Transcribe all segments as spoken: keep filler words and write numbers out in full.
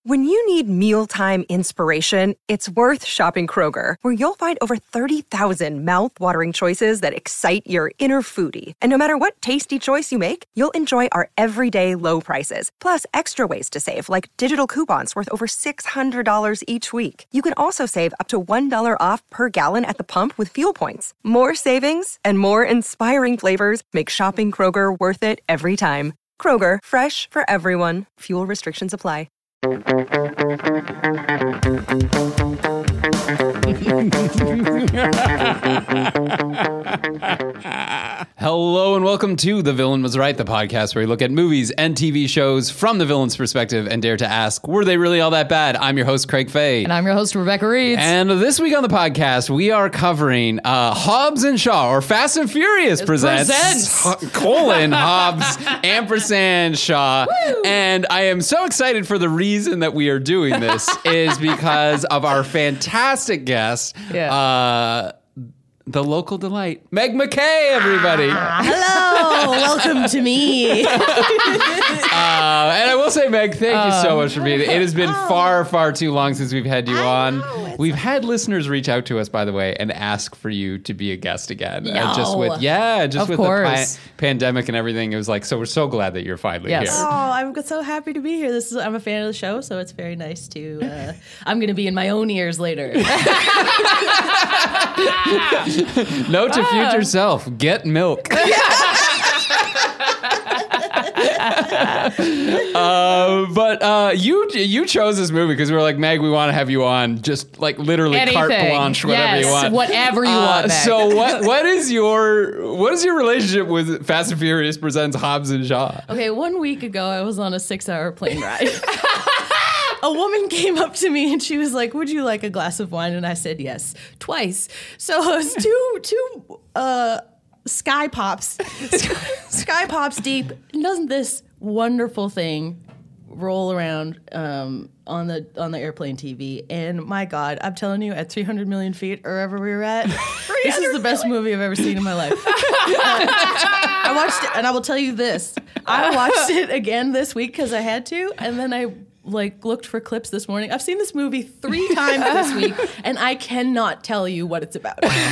When you need mealtime inspiration, it's worth shopping Kroger, where you'll find over thirty thousand mouth-watering choices that excite your inner foodie. And no matter what tasty choice you make, you'll enjoy our everyday low prices, plus extra ways to save, like digital coupons worth over six hundred dollars each week. You can also save up to one dollar off per gallon at the pump with fuel points. More savings and more inspiring flavors make shopping Kroger worth it every time. Kroger, fresh for everyone. Fuel restrictions apply. Hello and welcome to The Villain Was Right, the podcast where we look at movies and T V shows from the villain's perspective and dare to ask, were they really all that bad? I'm your host, Craig Fay. And I'm your host, Rebecca Reeds. And this week on the podcast, we are covering uh, Hobbs and Shaw, or Fast and Furious it presents, presents. Ho- colon, Hobbs, ampersand, Shaw. Woo! And I am so excited for the reason that we are doing this is because of our fantastic guest, Yeah. uh, the local delight, Meg McKay, everybody. Ah, hello, welcome to me. uh, and I will say, Meg, thank you so much for being here. It has been Oh. far, far too long since we've had you I on. know, it's We've had listeners reach out to us, by the way, and ask for you to be a guest again. Uh, No. just with, yeah, just Of with the course. pa- pandemic and everything. It was like, so we're so glad that you're finally Yes. here. Oh, I'm so happy to be here. This is I'm a fan of the show, so it's very nice to. Uh, I'm going to be in my own ears later. Note to future self, get milk. uh, but uh, you you chose this movie because we were like, Meg, we want to have you on. Just like literally carte Anything. blanche, whatever Yes, you want. whatever you Uh, want, Meg. So what what is your what is your relationship with Fast and Furious presents Hobbs and Shaw? Okay, one week ago, I was on a six-hour plane ride. A woman came up to me and she was like, "Would you like a glass of wine?" And I said yes, twice. So it was two two uh, Sky Pops, Sky Pops deep. And doesn't this wonderful thing roll around um, on the on the airplane T V? And my God, I'm telling you, at three hundred million feet or wherever we were at, this is the best movie I've ever seen in my life. uh, I watched it, and I will tell you this: I watched it again this week because I had to, and then I. like looked for clips this morning. I've seen this movie three times this week, and I cannot tell you what it's about. Well,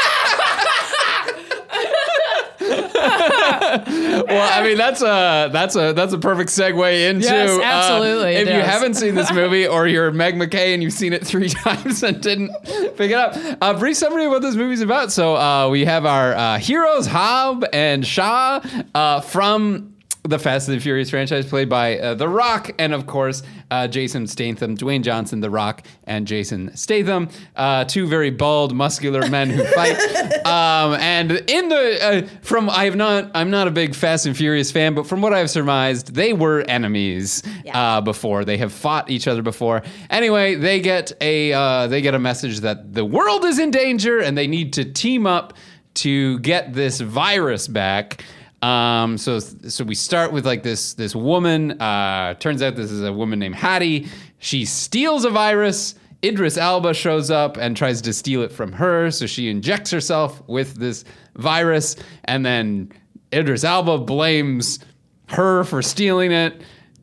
I mean that's a that's a that's a perfect segue into Yes, absolutely, uh, it if you is. haven't seen this movie or you're Meg McKay and you've seen it three times and didn't pick it up, uh, brief summary of what this movie's about. So uh, we have our uh, heroes Hobbs and Shaw uh, from the Fast and the Furious franchise, played by uh, The Rock, and of course, uh, Jason Statham, Dwayne Johnson, The Rock, and Jason Statham, uh, two very bald, muscular men who fight. um, and in the uh, from, I have not, I'm not a big Fast and Furious fan, but from what I've surmised, they were enemies Yeah. uh, before. They have fought each other before. Anyway, they get a uh, they get a message that the world is in danger, and they need to team up to get this virus back. Um, so, so we start with like this, this woman, uh, turns out this is a woman named Hattie. She steals a virus. Idris Elba shows up and tries to steal it from her. So she injects herself with this virus. And then Idris Elba blames her for stealing it.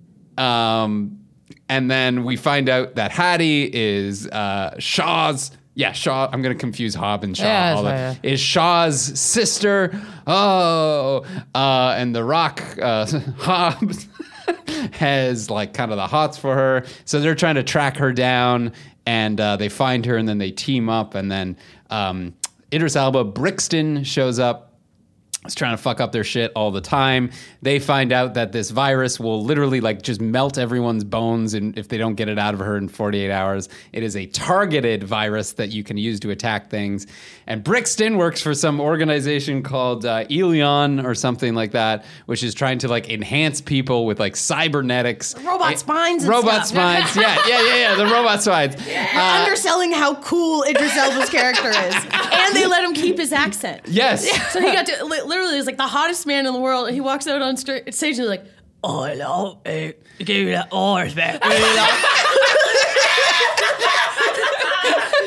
Um, and then we find out that Hattie is, uh, Shaw's Yeah, Shaw. I'm going to confuse Hobbs and Shaw. Yeah, all that's that. Is Shaw's sister. Oh, uh, and The Rock, uh, Hobbs, has like kind of the hots for her. So they're trying to track her down, and uh, they find her, and then they team up, and then um, Idris Elba, Brixton shows up. Is trying to fuck up their shit all the time. They find out that this virus will literally like just melt everyone's bones, and if they don't get it out of her in forty-eight hours. It is a targeted virus that you can use to attack things. And Brixton works for some organization called uh, Elion or something like that, which is trying to like enhance people with like cybernetics, Robot Eh, spines and robot stuff. spines. Yeah, yeah, yeah, yeah. The robot spines. You're Uh, underselling how cool Idris Elba's character is. And they let him keep his accent. yes. So he got to, li- literally, he's like the hottest man in the world. And he walks out on stra- stage and he's like, oh, hello, hey, give you that horse back. That's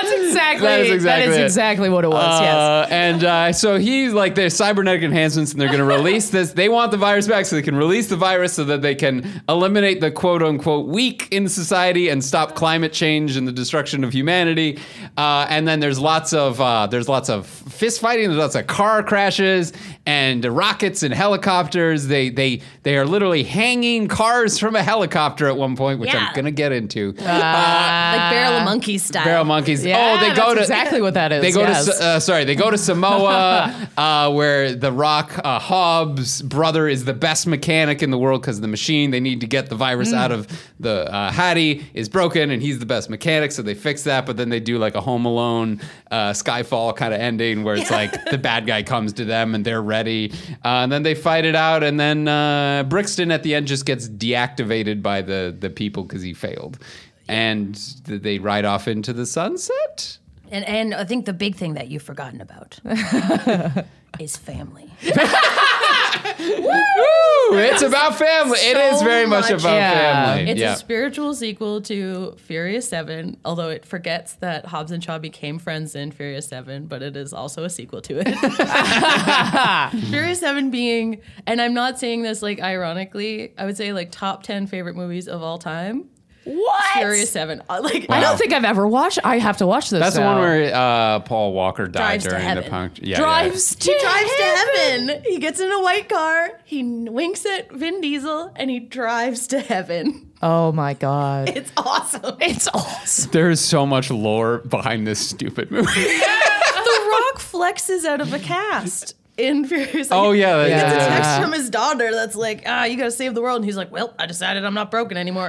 That's exactly That is exactly that is it. exactly what it was. Uh, and uh, so he's like, there's cybernetic enhancements, and they're going to release this. They want the virus back so they can release the virus so that they can eliminate the quote unquote weak in society and stop climate change and the destruction of humanity. Uh, and then there's lots of uh, there's lots of fist fighting. There's lots of car crashes and rockets and helicopters. They they they are literally hanging cars from a helicopter at one point, which Yeah. I'm going to get into. like Barrel of Monkeys style. Barrel monkeys. Yeah, oh, they go that's to exactly what that is. They go yes. to uh, sorry, they go to Samoa, uh, where the Rock uh, Hobbs' brother is the best mechanic in the world because the machine they need to get the virus Mm. out of the uh, Hattie is broken, and he's the best mechanic, so they fix that. But then they do like a Home Alone, uh, Skyfall kind of ending where it's like the bad guy comes to them and they're ready, uh, and then they fight it out, and then uh, Brixton at the end just gets deactivated by the the people because he failed. And they ride off into the sunset. And and I think the big thing that you've forgotten about is family. Woo! It's about family. It is So very much, much. about Yeah. family. It's yeah. a spiritual sequel to Furious seven, although it forgets that Hobbs and Shaw became friends in Furious seven, but it is also a sequel to it. Furious seven being, and I'm not saying this like ironically, I would say like top ten favorite movies of all time. What? Furious seven. Uh, Like I Wow. don't think I've ever watched. I have to watch this. That's the now. one where uh, Paul Walker died Drives to during the heaven. punk. Yeah, drives to He drives to heaven. He gets in a white car. He winks at Vin Diesel, and he drives to heaven. Oh my god, It's awesome. it's awesome. Yeah. There is so much lore behind this stupid movie. The Rock flexes out of a cast in Furious. oh yeah, He gets a Yeah. text from his daughter that's like, ah, you gotta save the world. And he's like, well, I decided I'm not broken anymore.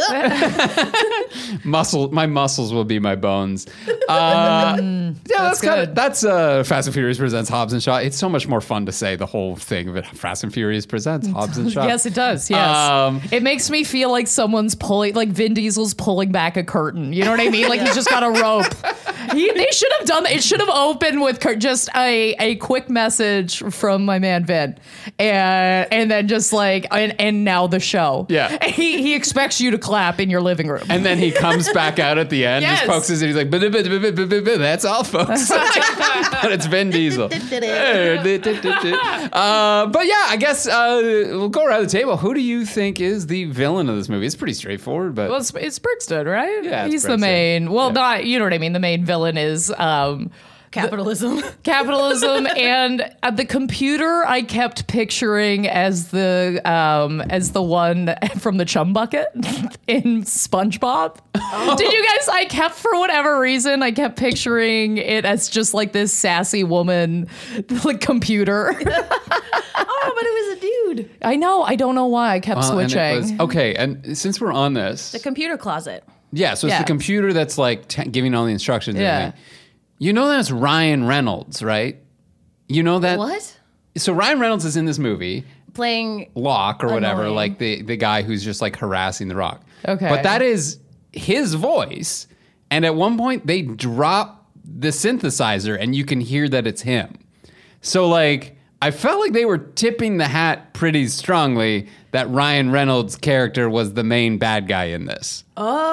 Muscle. My muscles will be my bones. Uh, yeah, that's, that's kind of good. that's uh, Fast and Furious presents Hobbs and Shaw. It's so much more fun to say the whole thing of it. Fast and Furious presents Hobbs and Shaw. Yes, it does. Yes, Um, it makes me feel like someone's pulling, like Vin Diesel's pulling back a curtain. You know what I mean? Like he's just got a rope. He, they should have done that. It should have opened with cur- just a, a quick message from my man Vin, and and then just like and, and now the show. Yeah. he he expects you to clap in your living room. And then he comes back out at the end, Yes. just pokes his, and he's like, "Buh, buh, buh, buh, buh, buh, buh, that's all, folks." But it's Vin Diesel. uh, but yeah, I guess uh, we'll go around the table. Who do you think is the villain of this movie? It's pretty straightforward, but Well, it's, it's Brixton, right? Yeah, it's he's the Brixton. main. Well, Yeah. not you know what I mean. The main villain is um, Capitalism. capitalism, and uh, the computer I kept picturing as the um, as the one from the Chum Bucket in SpongeBob. Did you guys? I kept for whatever reason I kept picturing it as just like this sassy woman, like computer. Oh, but it was a dude. I know. I don't know why I kept Well, and it switching. was- okay, and since we're on this, The computer closet. yeah, so it's Yeah. the computer that's like t- giving all the instructions. And Yeah. everything. You know that's Ryan Reynolds, right? You know that. What? So Ryan Reynolds is in this movie, Playing. Locke or whatever, Annoying. like the the guy who's just like harassing the Rock. Okay. But that is his voice, and at one point they drop the synthesizer, and you can hear that it's him. So like, I felt like they were tipping the hat pretty strongly that Ryan Reynolds' character was the main bad guy in this.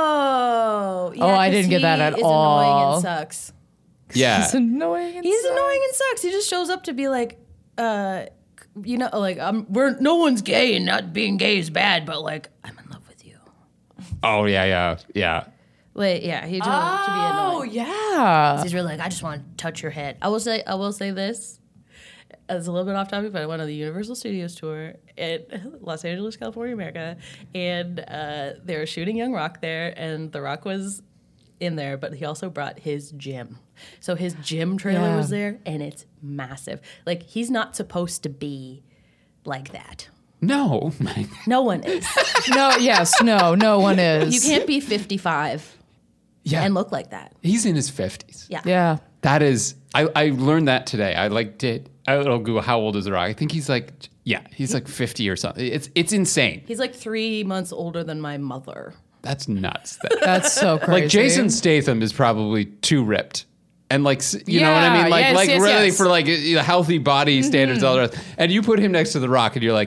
Oh. Yeah, Oh, I 'cause didn't get he that at is all. Annoying and sucks. Yeah. It's annoying. and He's stuff. annoying and sucks. He just shows up to be like, uh, you know, like um, we're no one's gay and not being gay is bad, but like I'm in love with you. Oh yeah, yeah, yeah. Like, yeah, he just Oh to be annoying. yeah. He's really like, I just want to touch your head. I will say, I will say this. It's a little bit off topic, but I went on the Universal Studios tour in Los Angeles, California, America, and uh, they were shooting Young Rock there, and The Rock was in there, but he also brought his gym. So his gym trailer Yeah. was there, and it's massive. Like, he's not supposed to be like that. No, No one is. No. Yes. No. No one is. You can't be fifty-five yeah, and look like that. he's in his fifties. Yeah. Yeah. That is, I, I learned that today. I like did. I'll Google how old is The Rock. I think he's like, yeah, he's like fifty or something. It's it's insane. He's like three months older than my mother. That's nuts. That- That's so crazy. like Jason Statham is probably too ripped. And like, s- you know what I Yeah, mean? Like, yes, like yes, really yes. for like you know, healthy body standards, all the rest. And you put him next to The Rock and you're like,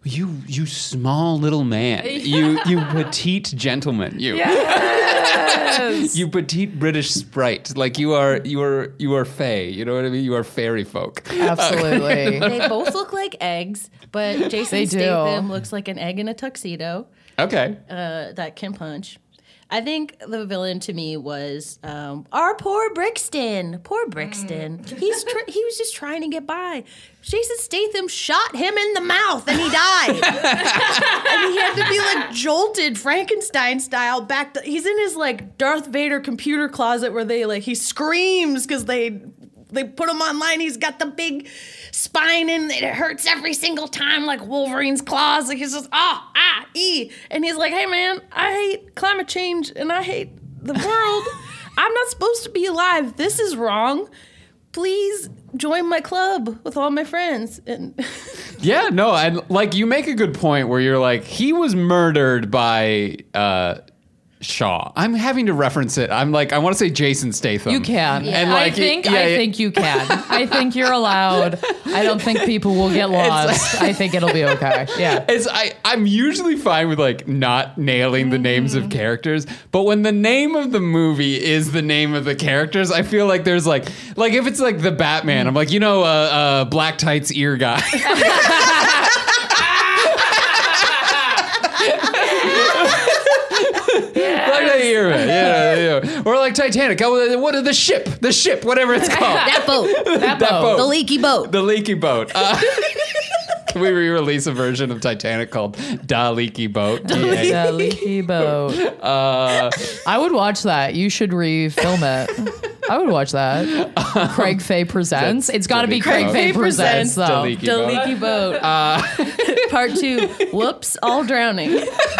You you small little man. You you petite gentleman. You Yes. you petite British sprite. Like you are you are you are fae. You know what I mean? You are fairy folk. Absolutely. They both look like eggs, but Jason They do. Statham looks like an egg in a tuxedo Okay. uh, that can punch. I think the villain to me was um, our poor Brixton. Poor Brixton. He's tr- he was just trying to get by. Jason Statham shot him in the mouth and he died. And he had to be like jolted Frankenstein style back. To, he's in his like Darth Vader computer closet where they like he screams because they they put him online. He's got the big spine and it hurts every single time like Wolverine's claws. Like he's just ah ah e, and he's like, hey man, I hate climate change and I hate the world. I'm not supposed to be alive. This is wrong. Please join my club with all my friends. And Yeah, no, and like you make a good point where you're like, he was murdered by uh, Shaw. I'm having to reference it. I'm like, I want to say Jason Statham. You can. And I like, think yeah, I yeah. think you can. I think you're allowed. I don't think people will get lost. I think it'll be okay. Yeah. It's I, I'm usually fine with like not nailing the names of characters, but when the name of the movie is the name of the characters, I feel like there's like like if it's like the Batman, I'm like, you know, uh, uh, black tights ear guy. Like that ear man, yeah, yeah. Or like Titanic. oh, What are the ship? The ship, whatever it's called. that boat, That, That boat. boat. the leaky boat. The leaky boat. Uh, can we re-release a version of Titanic called Da Leaky Boat? Yeah. The leaky boat. Uh, I would watch that. You should refilm it. I would watch that. Craig Faye presents. It's got to be Craig Boat. Faye Faye presents, presents Da though. Leaky The Boat. leaky boat. Part two. Whoops, all drowning.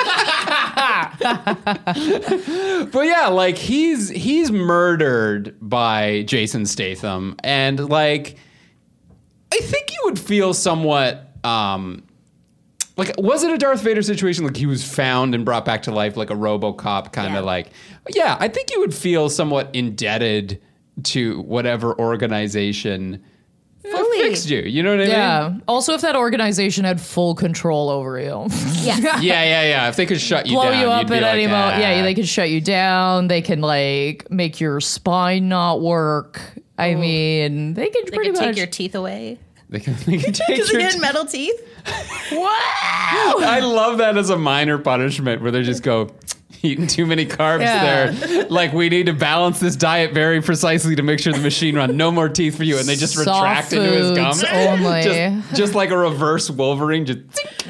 But yeah, like he's he's murdered by Jason Statham, and like I think you would feel somewhat um like was it a Darth Vader situation? Like he was found and brought back to life like a RoboCop kind of Yeah. like yeah, I think you would feel somewhat indebted to whatever organization Fully. fixed you. You know what I mean? Yeah. Also, if that organization had full control over you, Yeah. Yeah, yeah, yeah. If they could shut you blow down, you up you'd be at like, any moment. "Ah." Yeah, they can shut you down. They can like make your spine not work. I mean, they can They pretty could much. take your teeth away. They can, they can take Because your again, metal teeth. wow. I love that as a minor punishment where they just go, eating too many carbs Yeah. there. Like, we need to balance this diet very precisely to make sure the machine run. No more teeth for you. And they just Soft retract into his gum. foods only. Just, just like a reverse Wolverine. Just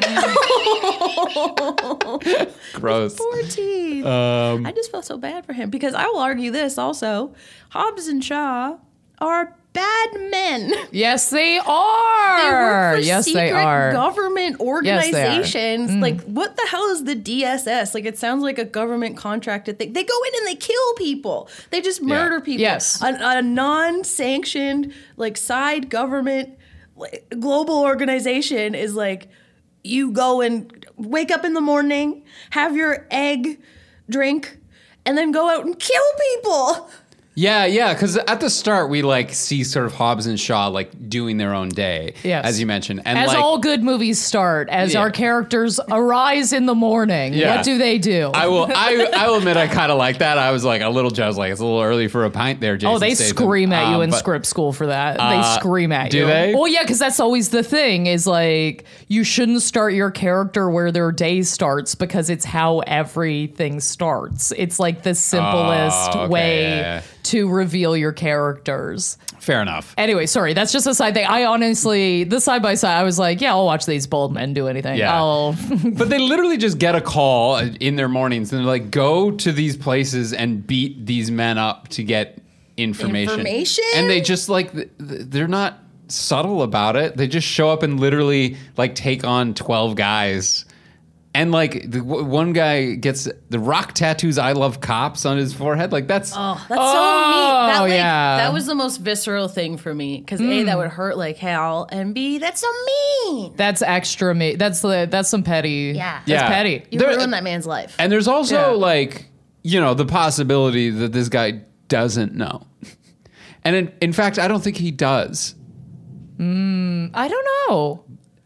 gross. Poor teeth. Um, I just felt so bad for him because I will argue this also. Hobbs and Shaw are bad men. Yes, they They are. work for yes, secret they are. government Yes, they are. organizations. Like, what the hell is the D S S? Like, it sounds like a government contracted thing. They go in and they kill people. They just murder people. Yes. A, a non-sanctioned, like, side government, like, global organization is like, you go and wake up in the morning, have your egg drink, and then go out and kill people. Yeah, yeah, because at the start we like see sort of Hobbs and Shaw like doing their own day, Yes. as you mentioned, and As like all good movies start, as Yeah. our characters arise in the morning, Yeah. what do they do? I will, I, I will admit, I kind of like that. I was like a little jealous, like it's a little early for a pint there, Jason. Oh, they Statham. scream at you Um, in but- script school for that. Uh, they scream at do you. they? Well, yeah, because that's always the thing is like you shouldn't start your character where their day starts because it's how everything starts. It's like the simplest Oh, okay, way yeah, yeah. to reveal your characters. Fair enough. Anyway, sorry, that's just a side thing. I honestly, the side by side, I was like, yeah, I'll watch these bald men do anything. Yeah. I'll But they literally just get a call in their mornings and they're like, go to these places and beat these men up to get information. Information? And they just like, th- th- they're not subtle about it. They just show up and literally like take on twelve guys. And like the w- one guy gets the rock tattoos "I love cops" on his forehead. Like that's Oh, that's so Oh, mean. That, like, yeah. that was the most visceral thing for me because A, that would hurt like hell, and B, that's so mean. That's extra me. That's the that's some petty. Yeah. That's Yeah. petty. You There- ruined that man's life. and there's also Yeah. like, you know, the possibility that this guy doesn't know. And in, in fact, I don't think he does. I don't know.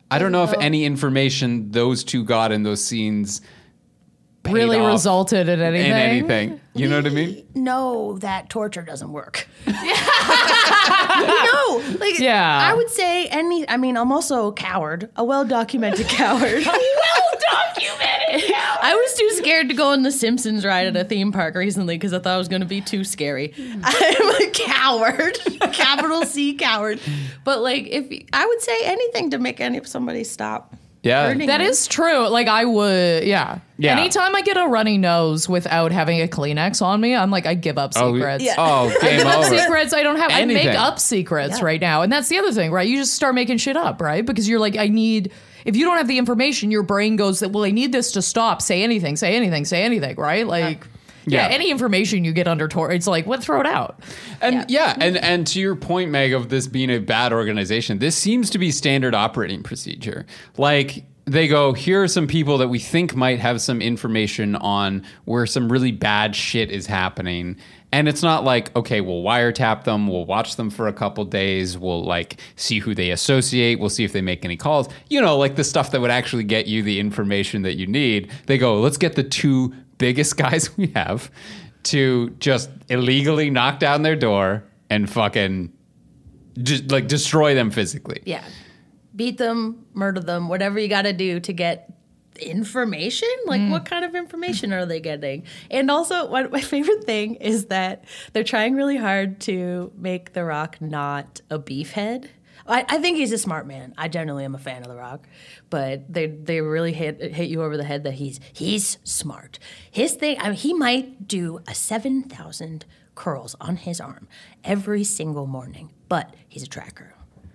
I don't know if any information those two got in those scenes paid Really off resulted in anything. in anything. You know what I mean? No, that torture doesn't work. no, like Yeah. I would say any. I mean, I'm also a coward, a well-documented coward. Well-documented. I was too scared to go on the Simpsons ride at a theme park recently because I thought it was going to be too scary. I'm a coward, capital C coward. But like, if I would say anything to make any somebody stop. Yeah. hurting That me. is true. Like I would, yeah. Yeah. Anytime I get a runny nose without having a Kleenex on me, I'm like, I give up Oh, secrets. Yeah. oh, I game give up over. secrets. I don't have. I Anything. make up secrets Yeah. right now, and that's the other thing, right? You just start making shit up, right? Because you're like, I need. If you don't have the information, your brain goes, well, I need this to stop. Say anything. Say anything. Say anything. Right? Like. Yeah. Yeah. Any information you get under torture, it's like, what? Throw it out. And yeah. and and to your point, Meg, of this being a bad organization, this seems to be standard operating procedure. Like they go, here are some people that we think might have some information on where some really bad shit is happening. And it's not like, okay, we'll wiretap them, we'll watch them for a couple days, we'll like see who they associate, we'll see if they make any calls. You know, like the stuff that would actually get you the information that you need. They go, let's get the two biggest guys we have to just illegally knock down their door and fucking just like destroy them physically. Yeah. Beat them, murder them, whatever you got to do to get information. Like, what kind of information are they getting? And also, one, my favorite thing is that they're trying really hard to make The Rock not a beefhead. I, I think he's a smart man. I generally am a fan of The Rock, but they they really hit hit you over the head that he's he's smart. His thing, I mean, he might do a seven thousand curls on his arm every single morning, but he's a tracker.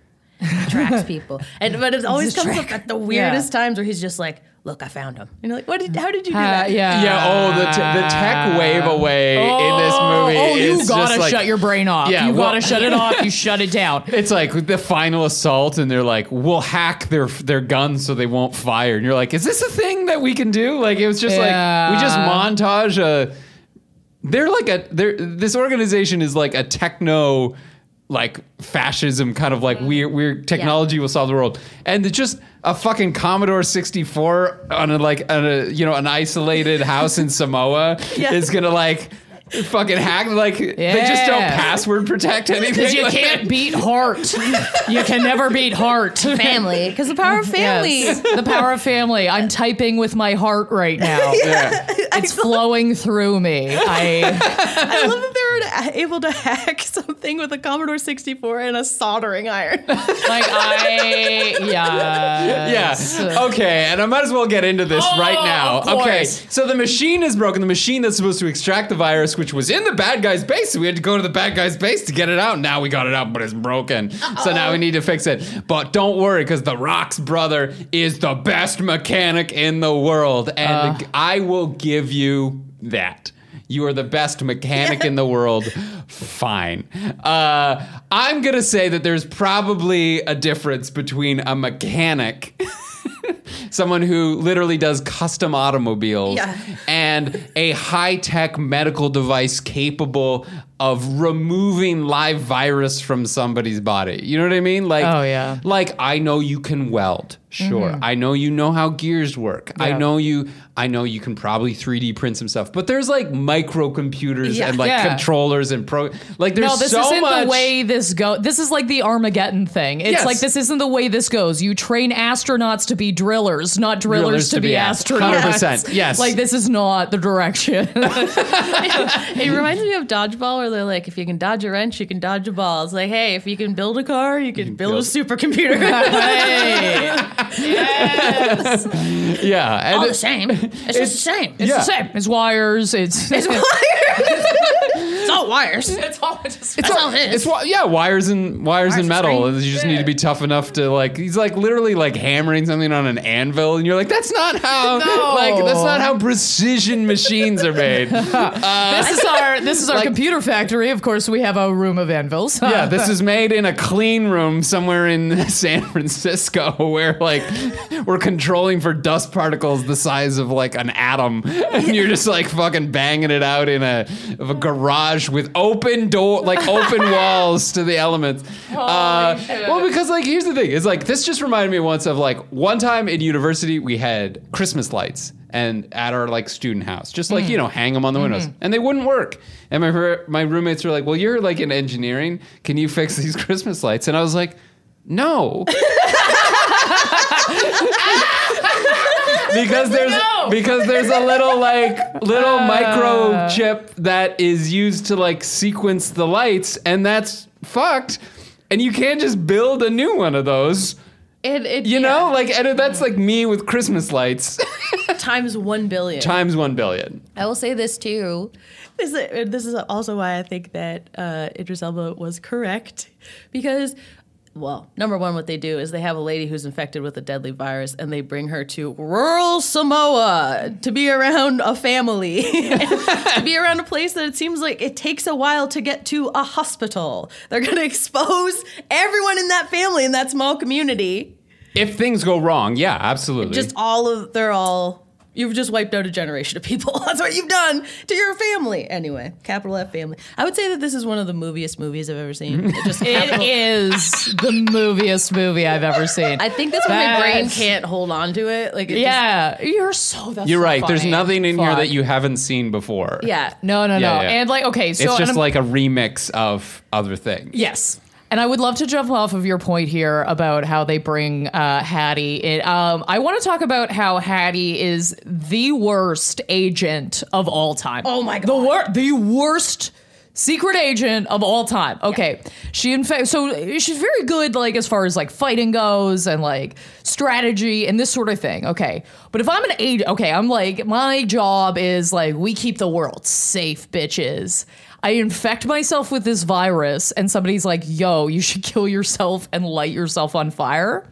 He tracks people, and but it always comes up at the weirdest times where he's just like, "Look, I found him." And you're like, "What did? How did you do Uh, that?" yeah. Yeah, oh, the, t- the tech wave away in this movie Oh, is you gotta just like, shut your brain off. Yeah, you well- gotta shut it off. You shut it down. It's like the final assault, and they're like, "We'll hack their their guns so they won't fire." And you're like, "Is this a thing that we can do?" Like it was just Yeah. like we just montage a. They're like a. They're this organization is like a techno, like fascism kind of like weird weird technology will solve the world, and it's just a fucking Commodore sixty-four on a like on a you know an isolated house in Samoa is gonna like. Fucking hack like they just don't Yeah. password protect anything. Because you Like- can't beat heart. You can never beat heart. Family, because the power of family. Yes, the power of family. I'm typing with my heart right now. Yeah. It's flowing through me. I I love that they were able to hack something with a Commodore sixty-four and a soldering iron. like I yeah. Yeah. Okay. And I might as well get into this Oh, right now. of Okay. course. So the machine is broken. The machine that's supposed to extract the virus, which was in the bad guy's base. So we had to go to the bad guy's base to get it out. Now we got it out, but it's broken. So now we need to fix it. But don't worry, because The Rock's brother is the best mechanic in the world. And the- I will give you that. You are the best mechanic in the world. Fine. Uh, I'm going to say that there's probably a difference between a mechanic, someone who literally does custom automobiles, Yeah. and a high-tech medical device capable of removing live virus from somebody's body. You know what I mean? Like, Oh, yeah. Like, I know you can weld. Sure. I know you know how gears work. I Yeah. know you I know you can probably three D print some stuff. But there's like microcomputers Yeah. and like Yeah. controllers and pro like there's No, this so isn't much the way this go. This is like the Armageddon thing. It's Yes. like this isn't the way this goes. You train astronauts to be drillers, not drillers, Drillers to, to be, be astronauts. one hundred percent. Yes. Like this is not the direction. It reminds me of dodgeball, where they're like, if you can dodge a wrench, you can dodge a ball. It's like, hey, if you can build a car, you can, build, build- a supercomputer. Hey. Yes. Yeah. And All it- the same. It's, just the same. It's Yeah. the same. It's wires. It's It's wires. It's all wires. it's all just That's all it is. It's wi- yeah, wires and wires, Wires and and metal. string. You just need to be tough enough to like. He's like literally like hammering something on an anvil, and you're like, that's not how No. like that's not how precision machines are made. this is our this is our like- computer factory. Of course, we have a room of anvils. Yeah, this is made in a clean room somewhere in San Francisco, where like we're controlling for dust particles the size of like an atom, and you're just like fucking banging it out in a of a garage furnished with open door, like open walls to the elements. Uh, well, because like here's the thing: is like this just reminded me once of like one time in university we had Christmas lights and at our like student house, just like mm. you know, hang them on the windows, mm-hmm. and they wouldn't work. And my my roommates were like, "Well, you're like in engineering. Can you fix these Christmas lights?" And I was like, "No." Because there's no. because there's a little like little uh, microchip that is used to like sequence the lights, and that's fucked. And you can't just build a new one of those. It, it, you yeah. know, like and that's like me with Christmas lights times one billion. Times one billion. I will say this too. This is, this is also why I think that uh, Idris Elba was correct, because. Well, number one, what they do is they have a lady who's infected with a deadly virus and they bring her to rural Samoa to be around a family, to be around a place that it seems like it takes a while to get to a hospital. They're going to expose everyone in that family in that small community. If things go wrong, yeah, absolutely. Just all of, they're all... You've just wiped out a generation of people. That's what you've done to your family. Anyway, capital F family. I would say that this is one of the moviest movies I've ever seen. It, just it is the moviest movie I've ever seen. I think that's why my brain can't hold on to it. Like, it yeah, just, you're so. That's you're so right. funny. There's nothing in Fun. here that you haven't seen before. Yeah. No, no, yeah, no. yeah. And like, okay, so it's just I'm, like a remix of other things. Yes. And I would love to jump off of your point here about how they bring uh, Hattie in. Um, I want to talk about how Hattie is the worst agent of all time. Oh my God. The, wor- the worst secret agent of all time. Okay. Yeah. She, in fact, so she's very good, like, as far as like fighting goes and like strategy and this sort of thing. Okay. But if I'm an agent, okay, I'm like, my job is like, we keep the world safe, bitches. I infect myself with this virus and somebody's like, yo, you should kill yourself and light yourself on fire.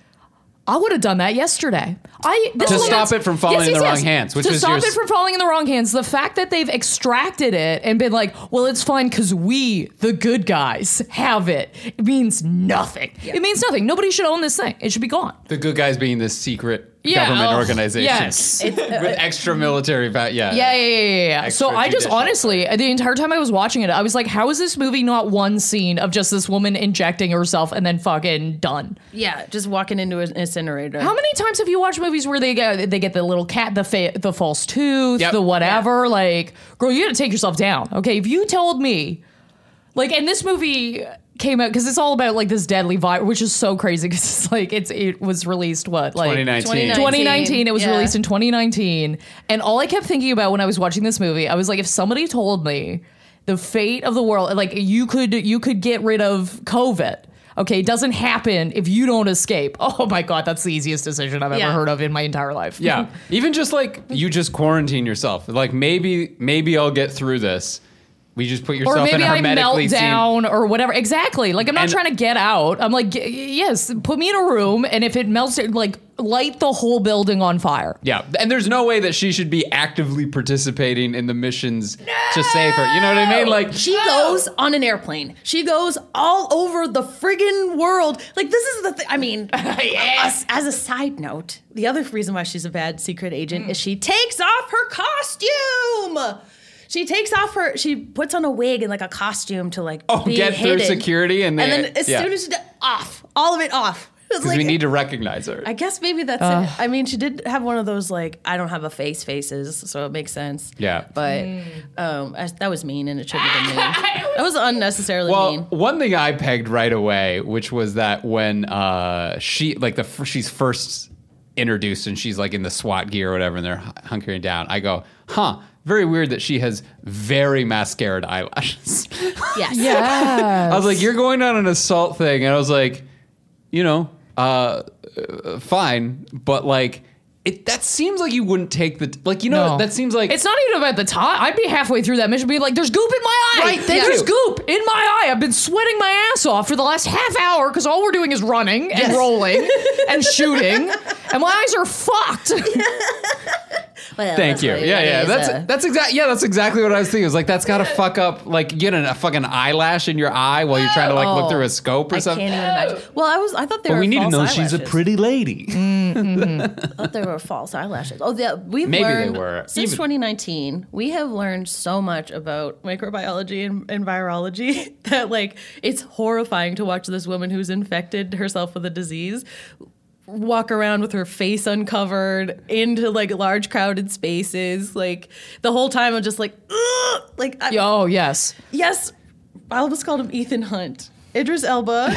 I would have done that yesterday. I this To stop it from falling yes, in yes, the yes. wrong hands. Which to was stop your... it from falling in the wrong hands. The fact that they've extracted it and been like, well, it's fine because we, the good guys, have it. It means nothing. Yeah. It means nothing. Nobody should own this thing. It should be gone. The good guys being this secret yeah, government oh, organization. Yes. With extra military, va- yeah. Yeah, yeah, yeah, yeah. yeah. So I just honestly, the entire time I was watching it, I was like, how is this movie not one scene of just this woman injecting herself and then fucking done? Yeah, just walking into an incinerator. How many times have you watched movies where they get they get the little cat, the fa- the false tooth, yep. the whatever? Yeah. Like, girl, you got to take yourself down. Okay, if you told me, like, and this movie came out because it's all about like this deadly virus, which is so crazy because it's like it's it was released what like twenty nineteen twenty nineteen It was yeah. released in twenty nineteen, and all I kept thinking about when I was watching this movie, I was like, if somebody told me the fate of the world, like you could you could get rid of COVID. Okay, it doesn't happen if you don't escape. Oh my God, that's the easiest decision I've yeah. ever heard of in my entire life. Yeah, even just like you just quarantine yourself. Like maybe maybe I'll get through this. We just put yourself or maybe in a I hermetically melt down or whatever. Exactly. Like I'm not and, trying to get out. I'm like, yes, put me in a room, and if it melts, like light the whole building on fire. Yeah, and there's no way that she should be actively participating in the missions no! to save her. You know what I mean? Like she no! goes on an airplane. She goes all over the friggin' world. Like this is the thing. I mean, yes. as, as a side note, the other reason why she's a bad secret agent mm. is she takes off her costume. She takes off her, she puts on a wig and like a costume to like oh, be get hidden. through security and, they, and then as yeah. soon as she, off, all of it off. Because like, we need to recognize her. I guess maybe that's uh, it. I mean, she did have one of those like, I don't have a face faces, so it makes sense. Yeah. But mm. um, I, that was mean and it shouldn't have been mean. That was unnecessarily well, mean. One thing I pegged right away, which was that when uh, she, like the she's first introduced and she's like in the SWAT gear or whatever and they're hunkering down, I go, huh. Very weird that she has very mascaraed eyelashes. Yes. Yes. I was like, you're going on an assault thing. And I was like, you know, uh, uh, fine. But like, it, that seems like you wouldn't take the, like, you know, no. that seems like. It's not even about the time. I'd be halfway through that mission being like, there's goop in my eye. Right, thank There's you. goop in my eye. I've been sweating my ass off for the last half hour because all we're doing is running and yes. rolling and shooting. And my eyes are fucked. Well, Thank that's you. what Yeah, it yeah. is, That's uh, that's exactly yeah. That's exactly what I was thinking. It was like that's got to fuck up like getting a fucking eyelash in your eye while you're trying to like look Oh, through a scope or I something. can't even imagine. Well, I was. I thought they But were. we need to false know she's a eyelashes. pretty lady. I thought they were false eyelashes. Oh, yeah. We've Maybe they learned were. since Even- twenty nineteen. We have learned so much about microbiology and, and virology that like it's horrifying to watch this woman who's infected herself with a disease walk around with her face uncovered into like large crowded spaces. Like the whole time I'm just like, ugh! Like I, Oh, yes. yes, I almost called him Ethan Hunt. Idris Elba.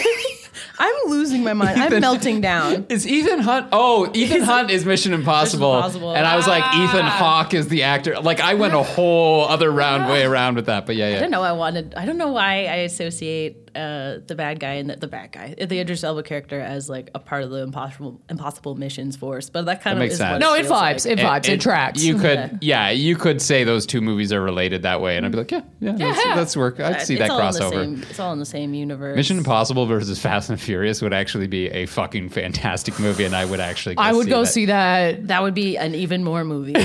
I'm losing my mind. I'm Ethan- melting down. Is Ethan Hunt? Oh, Ethan Hunt is Mission Impossible. Impossible. And I was like, Ah. Ethan Hawke is the actor. Like, I went a whole other round way around with that. But yeah, I yeah. don't know. I wanted. I don't know why I associate uh, the bad guy and the, the bad guy, the Idris Elba character, as like a part of the impossible impossible missions force. But that kind That of makes is sense. what No, it feels vibes. like. It vibes. It, tracks. You could, yeah, you could say those two movies are related that way, and I'd be like, yeah, yeah, that's, Yeah. that's work. I'd see It's that all in the crossover. same- it's all in the same universe. Mission Impossible versus Fast and Furious would actually be a fucking fantastic movie, and I would actually. Go I would see go that. see that. That would be an even more movie.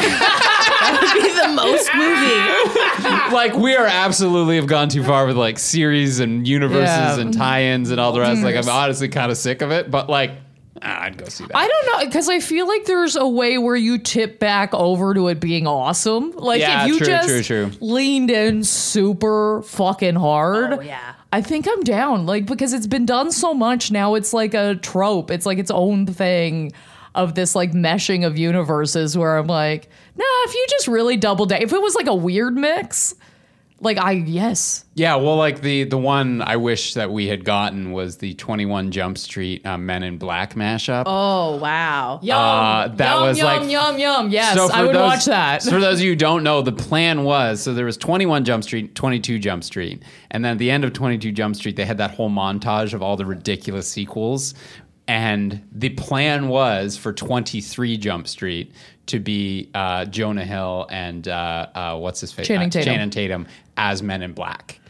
That would be the most movie. Like, we are absolutely have gone too far with like series and universes Yeah. and tie-ins and all the rest. Like, I'm honestly kind of sick of it, but like, ah, I'd go see that. I don't know, because I feel like there's a way where you tip back over to it being awesome. Like Yeah, if you true, just true, true. leaned in super fucking hard. Oh, yeah. I think I'm down. Like, because it's been done so much now, it's like a trope. It's like its own thing of this like meshing of universes where I'm like, nah, if you just really double down, if it was like a weird mix, like I yes. Yeah, well, like the the one I wish that we had gotten was the twenty-one Jump Street uh, Men in Black mashup. Oh wow. Yum, Uh, that yum, was yum, like- yum, yum. Yes, So for I would those- watch that. So for those of you who don't know, the plan was so there was twenty-one Jump Street, twenty-two Jump Street, and then at the end of twenty-two Jump Street, they had that whole montage of all the ridiculous sequels. And the plan was for twenty-three Jump Street to be uh, Jonah Hill and uh, uh, what's his face? Channing uh, Tatum. Channing Tatum as Men in Black.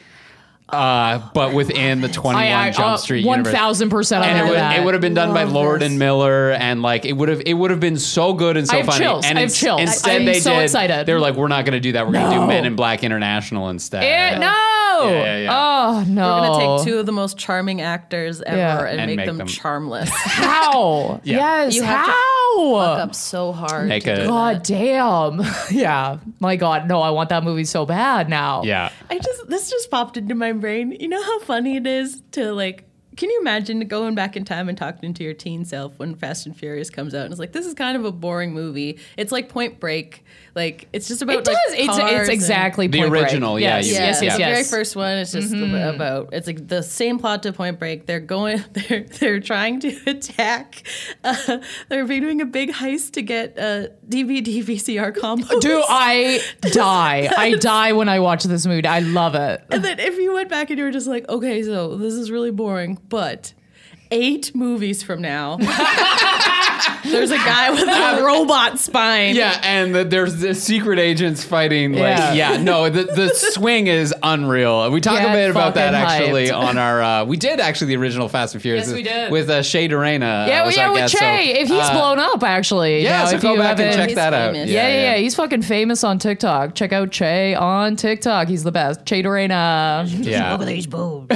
Uh, but within the twenty-one I, I, Jump uh, Street one universe. thousand percent. And it would, that. it would have been done by Love Lord this. and Miller, and like it would have it would have been so good and so I have funny. chills. And I have ins- chills. instead I'm they so did. excited. They were like, we're not going to do that. We're going to No. do Men in Black International instead. Eh, no. Yeah, yeah, yeah. Oh no. We're gonna take two of the most charming actors ever Yeah. and, And make, make them, them- charmless. How? Yeah. Yes. You have to how? Fuck up so hard. Make to a- do God that. damn. Yeah. My God. No, I want that movie so bad now. Yeah. I just this just popped into my brain. You know how funny it is to like. Can you imagine going back in time and talking to your teen self when Fast and Furious comes out and it's like this is kind of a boring movie. It's like Point Break. Like it's just about It does. like, it's cars it's and- exactly The Point Break. original, yeah, Yes. you- Yeah, Yes. Yes. the Yes. very first one is just about it's like the same plot to Point Break. They're going, they're they're trying to attack. Uh, they're doing a big heist to get uh, D V D V C R combos. Do I die? I die when I watch this movie. I love it. And then if you went back and you were just like, okay, so this is really boring, but eight movies from now, there's a guy with a robot spine. Yeah, and the, there's the secret agents fighting. Like, Yeah. yeah, no, the, the swing is unreal. We talk Get a bit about that fucking actually hyped. on our. Uh, we did actually the original Fast and Furious. Yes, we did. with uh, Shay Dorena. Yeah, uh, was yeah, our with guest, Che. so, if he's uh, blown up, actually. Yeah, now, so if go you back and haven't- check He's that out. famous. Yeah, yeah, yeah. He's fucking famous on TikTok. Check out Che on TikTok. He's the best. Che Dorena. Yeah. Look at these boobs.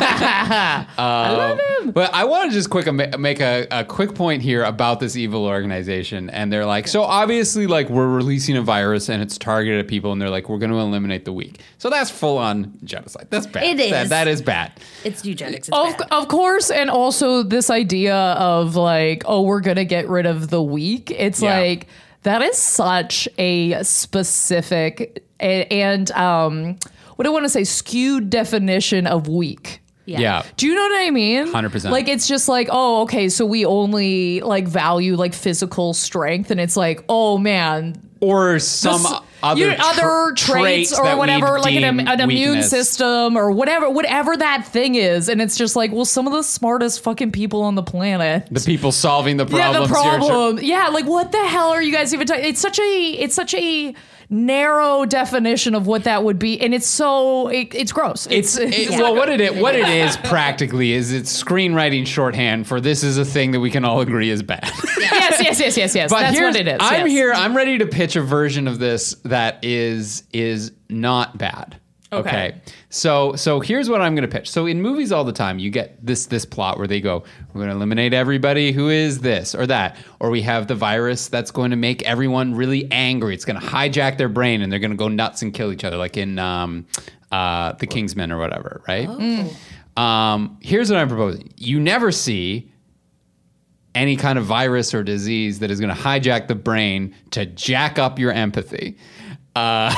I love him. But I want to just quick ma- make a, a quick point here about this evil organization. And they're like, so obviously, like, we're releasing a virus and it's targeted at people, and they're like, we're going to eliminate the weak. So that's full on genocide. That's bad. It is. That, that is bad. It's eugenics. It's Of, bad. of course, and also this idea of like, oh, we're gonna get rid of the weak. It's Yeah. like that is such a specific a- and um, what do I want to say, skewed definition of weak. Yeah. Do you know what I mean? one hundred percent. Like, it's just like, oh, okay, so we only like value like physical strength, and it's like, oh man, Or some s- other, you- tr- other traits or that whatever, we'd like an, deem an immune weakness. system or whatever, whatever that thing is. And it's just like, well, some of the smartest fucking people on the planet. The people solving the yeah, problems. the here, sure. problem. Yeah, like what the hell are you guys even talking? It's such a, it's such a narrow definition of what that would be, and it's so it, it's gross. It's, it, well, what it is, what it is practically is it's screenwriting shorthand for this is a thing that we can all agree is bad. yes, yes, yes, yes, yes. But That's here's, what it is. I'm yes. here. I'm ready to pitch a version of this that is is not bad. Okay. Okay. So so here's what I'm going to pitch. So in movies all the time, you get this this plot where they go, we're going to eliminate everybody who is this or that, or we have the virus that's going to make everyone really angry. It's going to hijack their brain and they're going to go nuts and kill each other, like in um, uh, The Kingsman or whatever, right? Oh. Um, here's what I'm proposing. You never see any kind of virus or disease that is going to hijack the brain to jack up your empathy. Uh,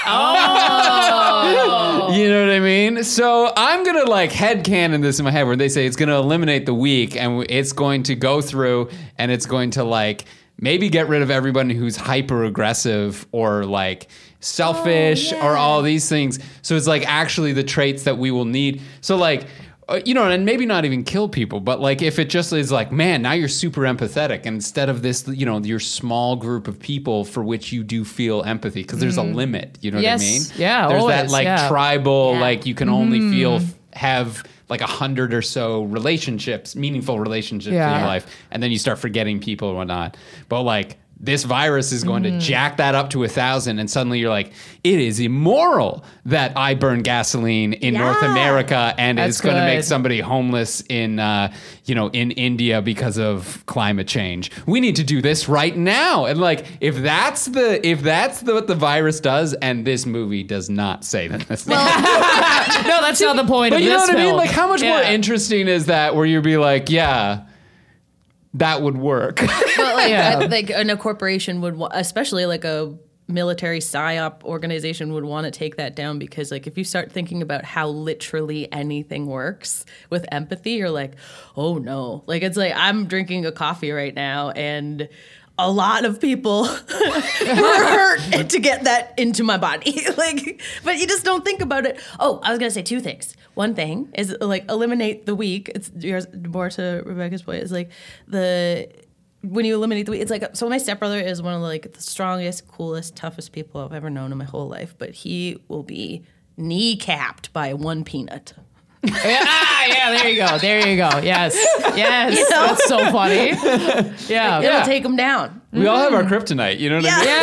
oh. You know what I mean? So I'm going to like headcanon this in my head where they say it's going to eliminate the weak and it's going to go through and it's going to like maybe get rid of everybody who's hyper aggressive or like selfish oh, yeah. or all these things. So it's like actually the traits that we will need. So like, uh, you know, and maybe not even kill people, but like if it just is like, man, now you're super empathetic. And instead of this, you know, your small group of people for which you do feel empathy, because there's mm. a limit, you know yes. what I mean? Yeah, There's always, that like yeah. tribal, Yeah. like you can only Mm. feel, have like a hundred or so relationships, meaningful relationships Yeah. in your life. And then you start forgetting people and whatnot. But like, this virus is going mm. to jack that up to a thousand, and suddenly you're like, it is immoral that I burn gasoline in Yeah. North America, and That's it's going to make good. somebody homeless in, uh, you know, in India because of climate change. We need to do this right now, and like, if that's the if that's the, what the virus does, and this movie does not say that. That's no, that's not the point but of you know this what I mean? film. Like, how much Yeah. more interesting is that? Where you'd be like, yeah. That would work. But like, Yeah. I, like, and a corporation would, wa- especially like a military psyop organization, would want to take that down because, like, if you start thinking about how literally anything works with empathy, you're like, oh no, like it's like I'm drinking a coffee right now, and a lot of people were hurt to get that into my body. Like, but you just don't think about it. Oh, I was gonna say two things. One thing is like eliminate the weak. It's yours, more to Rebecca's point. Is like the when you eliminate the weak. It's like so. My stepbrother is one of like the strongest, coolest, toughest people I've ever known in my whole life. But he will be kneecapped by one peanut. yeah, ah, yeah, there you go. There you go. Yes. Yes. You know? That's so funny. Yeah. It'll Yeah. take him down. We all have our kryptonite, you know what I mean?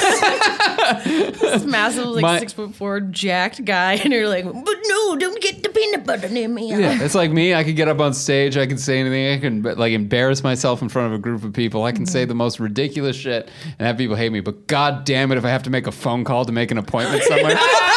Yes. This massive, like My- six foot four, jacked guy, and you're like, but no, don't get the peanut butter near me. Yeah, it's like me. I could get up on stage. I can say anything. I can like embarrass myself in front of a group of people. I can say the most ridiculous shit and have people hate me. But god damn it, if I have to make a phone call to make an appointment somewhere.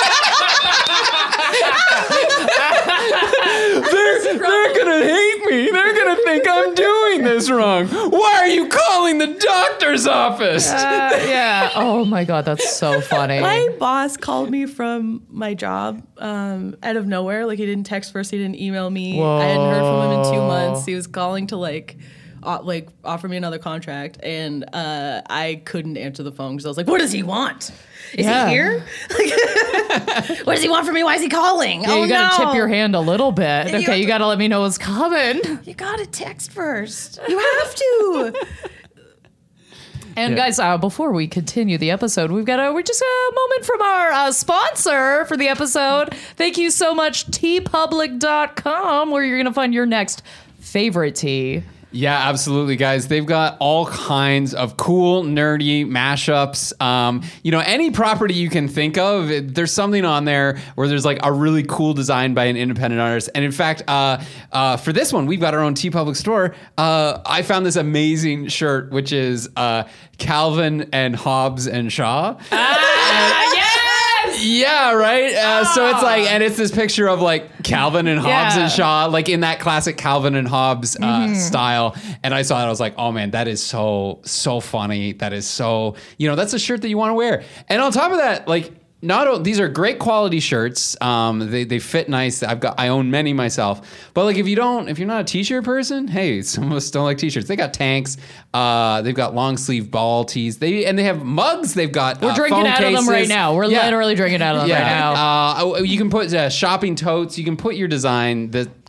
They're, they're gonna hate me. They're gonna think I'm doing this wrong. Why are you calling the doctor's office? Uh, yeah. Oh my God, that's so funny. My boss called me from my job um, out of nowhere. Like he didn't text first, he didn't email me. I hadn't heard from him in two months. He was calling to like, uh, like offer me another contract, and uh, I couldn't answer the phone because I was like, "What does he want? Is Yeah. he here? What does he want from me? Why is he calling? Yeah, oh you gotta no. tip your hand a little bit. You Okay, have you to- gotta let me know what's coming. You gotta text first. You have to." And Yeah. guys, uh, before we continue the episode, we've got a we're just a moment from our uh, sponsor for the episode. Thank you so much, t public dot com, where you're gonna find your next favorite tea. Yeah, absolutely, guys. They've got all kinds of cool, nerdy mashups. Um, you know, any property you can think of, it, there's something on there where there's like a really cool design by an independent artist. And in fact, uh, uh, for this one, we've got our own TeePublic store. Uh, I found this amazing shirt, which is uh, Calvin and Hobbes and Shaw. Ah, yes! Yeah, right. Uh, So it's like, and it's this picture of like Calvin and Hobbes Yeah. and Shaw, like in that classic Calvin and Hobbes uh, style. And I saw it, I was like, oh man, that is so so funny. That is so, you know, that's a shirt that you want to wear. And on top of that, like, not o- these are great quality shirts. Um, they they fit nice. I've got I own many myself. But like if you don't, if you're not a t-shirt person, hey, some of us don't like t-shirts. They got tanks. Uh, they've got long sleeve ball tees. They and they have mugs. They've got We're uh, drinking phone out of them right cases. now. We're Yeah. literally drinking out of them right now. Uh, you can put uh, shopping totes. You can put your design. The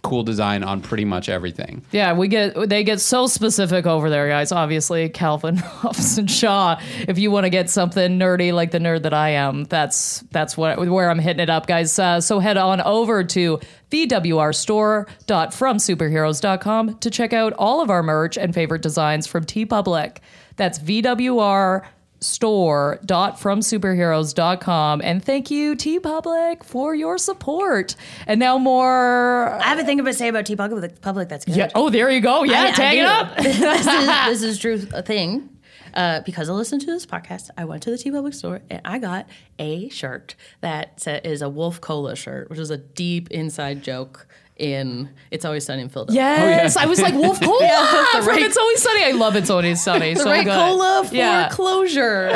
cool design on pretty much everything. Yeah, we get they get so specific over there, guys. Obviously, Calvin Hobbs and Shaw. If you want to get something nerdy like the nerd that I am, that's that's what where I'm hitting it up, guys. Uh, so head on over to v w r store dot from superheroes dot com to check out all of our merch and favorite designs from TeePublic. That's V W R store dot from superheroes dot com, and thank you TeePublic for your support. And now more I have a thing to say about TeePublic Public that's good. yeah oh there you go yeah I- I tag it do. up. this is this is true a thing. Uh, because I listened to this podcast, I went to the TeePublic store and I got a shirt that sa- is a Wolf Cola shirt, which is a deep inside joke in It's Always Sunny in Philadelphia. Yes, I was like Wolf Cola Yeah, the from right- It's Always Sunny. I love It's Always Sunny. The so right good. cola for Yeah. closure.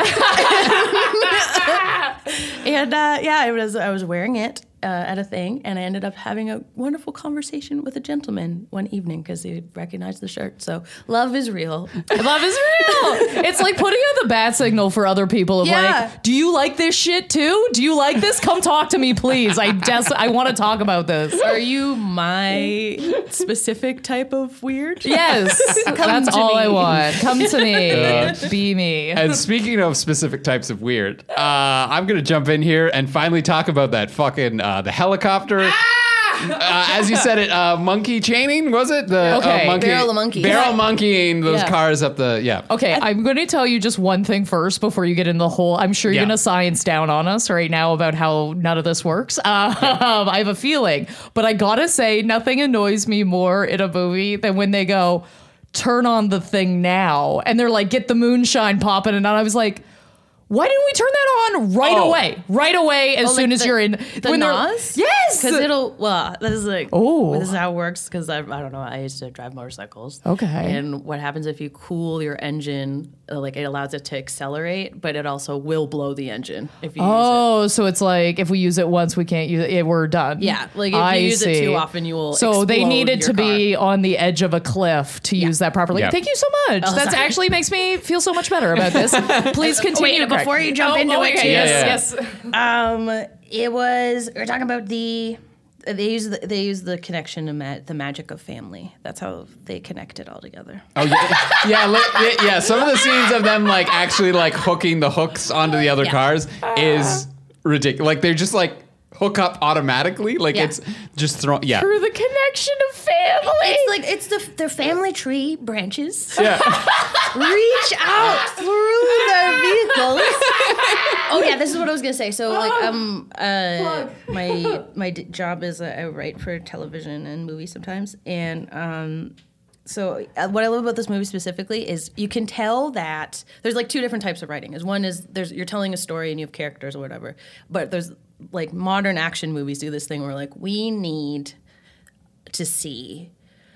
And uh, yeah, I was I was wearing it uh, at a thing, and I ended up having a wonderful conversation with a gentleman one evening because he recognized the shirt. So love is real. Love is real. It's like putting out the bat signal for other people of Yeah. like, do you like this shit too? Do you like this? Come talk to me, please. I des- I want to talk about this. Are you my specific type of weird? Yes, that's to all me. I want. Come to me. Be me. And speaking of specific types of weird, uh, I'm going to jump in here and finally talk about that fucking, uh, the helicopter. Uh, as you said it, uh, monkey chaining, was it? The Okay. uh, monkey, Barrel of monkeys. Barrel Yeah. monkeying those Yeah. cars up the, yeah. Okay, I'm going to tell you just one thing first before you get into the whole. I'm sure you're Yeah. going to science down on us right now about how none of this works. Um, I have a feeling, but I gotta say, nothing annoys me more in a movie than when they go, "Turn on the thing now," and they're like, "Get the moonshine popping," and I was like, why didn't we turn that on right Oh. away? Right away, as Oh, soon like as the- you're in. The when they're- Nas? Yes! Because it'll, well, this is like, Oh. this is how it works. Because I, I don't know, I used to drive motorcycles. Okay. And what happens if you cool your engine, uh, like it allows it to accelerate, but it also will blow the engine if you use Oh, so it's like if we use it once, we can't use it. Yeah, we're done. Yeah, like if I you use it see. too often, you will So they explode needed your to be on the edge of a cliff to use that properly. Yeah. Thank you so much. Oh, That sorry. actually makes me feel so much better about this. Please continue. Wait, before Greg. you jump into it, okay, too. yes, Yeah, yes. it. Um, it was, we were talking about the, they use the, they use the connection to ma- the magic of family. That's how they connect it all together. Oh, yeah. yeah, li- yeah, yeah. Some of the scenes of them, like, actually, like, hooking the hooks onto the other Yeah. cars is ridiculous. Like, they're just, like, hook up automatically. Like, Yeah. it's just thrown, yeah. Through the connection of family. It's like, it's the, the family tree branches. Yeah. reach out through their vehicles. Oh yeah, this is what I was gonna say. So like um uh my my d- job is uh, I write for television and movies sometimes, and um so uh, what I love about this movie specifically is you can tell that there's like two different types of writing. Is one is there's you're telling a story and you have characters or whatever, but there's like modern action movies do this thing where like we need to see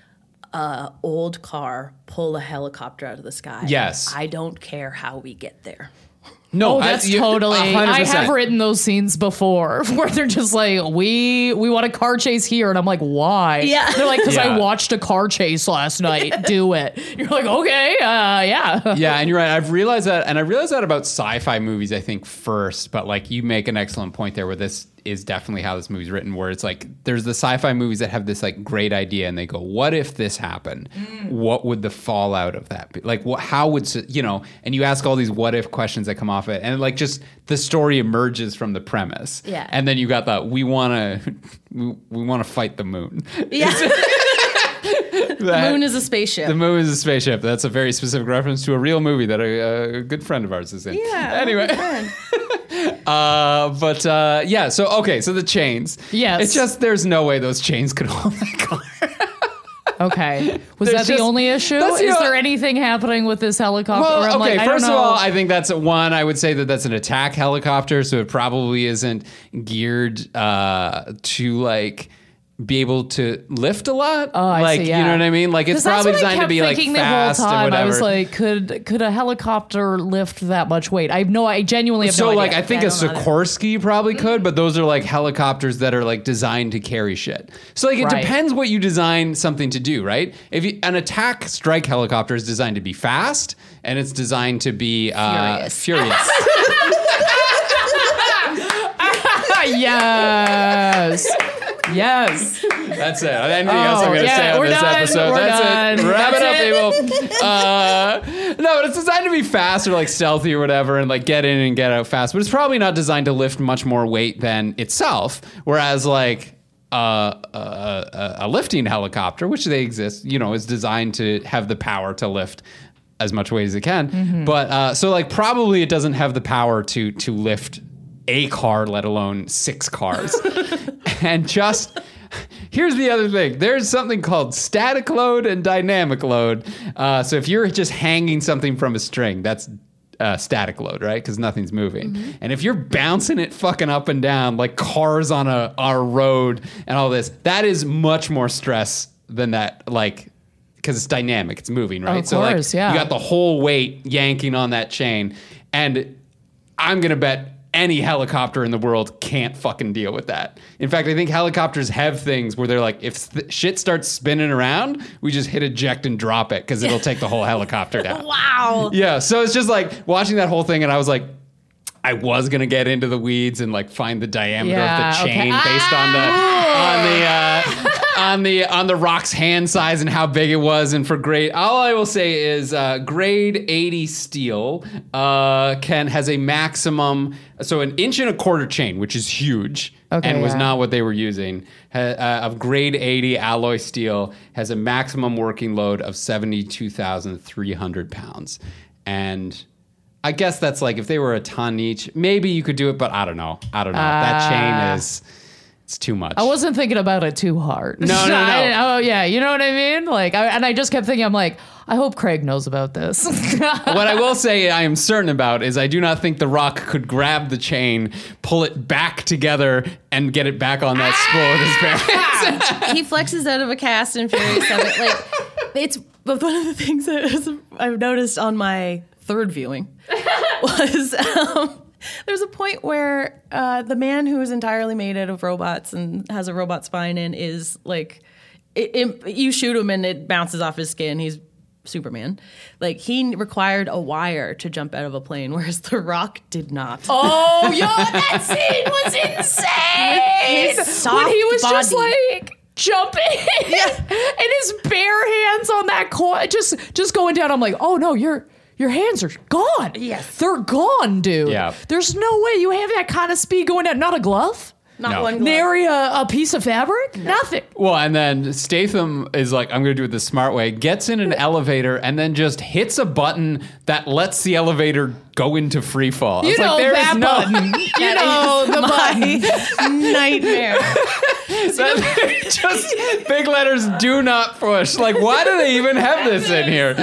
a old car pull a helicopter out of the sky. Yes. I don't care how we get there. No, Oh, that's I, you- totally. one hundred I percent. have written those scenes before where they're just like, we we want a car chase here, and I'm like, why? Yeah. They're like, because Yeah. I watched a car chase last night. Do it. You're like, okay, uh, yeah. Yeah, and you're right. I've realized that, and I realized that about sci-fi movies, I think, first. But like, you make an excellent point there, where this is definitely how this movie's written. Where it's like, there's the sci-fi movies that have this like great idea, and they go, "What if this happened? What would the fallout of that be? Like, what? How would s- you know?" And you ask all these what if questions that come off it, and like just the story emerges from the premise. Yeah. And then you got the we want to we, we want to fight the moon. Yeah. That- Moon is a spaceship. The moon is a spaceship. That's a very specific reference to a real movie that a, a good friend of ours is in. yeah. Anyway. Uh, but uh, yeah, so okay, so the chains. Yes. It's just there's no way those chains could hold that car. Okay. Was There's that the just- only issue? that's the Is o- there anything happening with this helicopter? Well, where I'm okay, like, I don't first of know. all, I think that's one. I would say that that's an attack helicopter, so it probably isn't geared uh, to like be able to lift a lot. Oh, I like see, yeah. you know what I mean? Like it's 'Cause that's probably what I designed to kept be like thinking fast the whole and time. whatever. I was like, could could a helicopter lift that much weight? I have no. I genuinely have so no like idea. I think I a don't know either. Sikorsky probably could, but those are like helicopters that are like designed to carry shit. So like it Right. depends what you design something to do, right? If you, an attack strike helicopter is designed to be fast and it's designed to be uh, Furious. furious. yes, yes. That's it. Anything else I'm Oh, going to yeah, say on we're this done. episode? We're That's done. it. Wrap That's it up, people. Uh, no, it's designed to be fast or like stealthy or whatever and like get in and get out fast. But it's probably not designed to lift much more weight than itself. Whereas like uh, a, a, a lifting helicopter, which they exist, you know, is designed to have the power to lift as much weight as it can. Mm-hmm. But uh, so like probably it doesn't have the power to to lift a car, let alone six cars. And just here's the other thing. There's something called static load and dynamic load. Uh, so if you're just hanging something from a string, that's uh, static load, right? Because nothing's moving. Mm-hmm. And if you're bouncing it fucking up and down like cars on a, on a road and all this, that is much more stress than that, like, because it's dynamic, it's moving, right? Of so course, like, yeah. you got the whole weight yanking on that chain. And I'm going to bet any helicopter in the world can't fucking deal with that. In fact, I think helicopters have things where they're like, if th- shit starts spinning around, we just hit eject and drop it because it'll take the whole helicopter down. Wow. Yeah, so it's just like watching that whole thing, and I was like, I was gonna get into the weeds and like find the diameter Yeah, of the chain okay. based on the on the uh, on the on the rock's hand size and how big it was. And for grade, all I will say is uh, grade eighty steel uh, can has a maximum, so an inch and a quarter chain, which is huge, Okay, and was yeah. not what they were using. Ha, uh, of grade eighty alloy steel has a maximum working load of seventy-two thousand three hundred pounds, and I guess that's like if they were a ton each, maybe you could do it, but I don't know. I don't know. Uh, that chain is, it's too much. I wasn't thinking about it too hard. No, no, no. I, oh, yeah. You know what I mean? Like, I, and I just kept thinking, I'm like, I hope Craig knows about this. What I will say I am certain about is I do not think The Rock could grab the chain, pull it back together, and get it back on that spool with his parents. He flexes out of a cast in Furious seven. Like, it's one of the things that I've noticed on my third viewing was um, there's a point where uh, the man who is entirely made out of robots and has a robot spine and is like, it, it, you shoot him and it bounces off his skin. He's Superman. Like, he required a wire to jump out of a plane, whereas The Rock did not. Oh, yo, that scene was insane. His soft when he was body. just like jumping Yeah. and his bare hands on that coin, just just going down. I'm like, oh no, your your hands are gone. Yes. They're gone, dude. Yeah. There's no way you have that kind of speed going down. Not a glove. Not No. one glove. Nary a, a piece of fabric. Nothing. Well, and then Statham is like, I'm going to do it the smart way, gets in an elevator and then just hits a button that lets the elevator go into free fall. I You was know like, there that is no, button. You know the button. Nightmare. that- just big letters, do not push. Like, why do they even have this in here?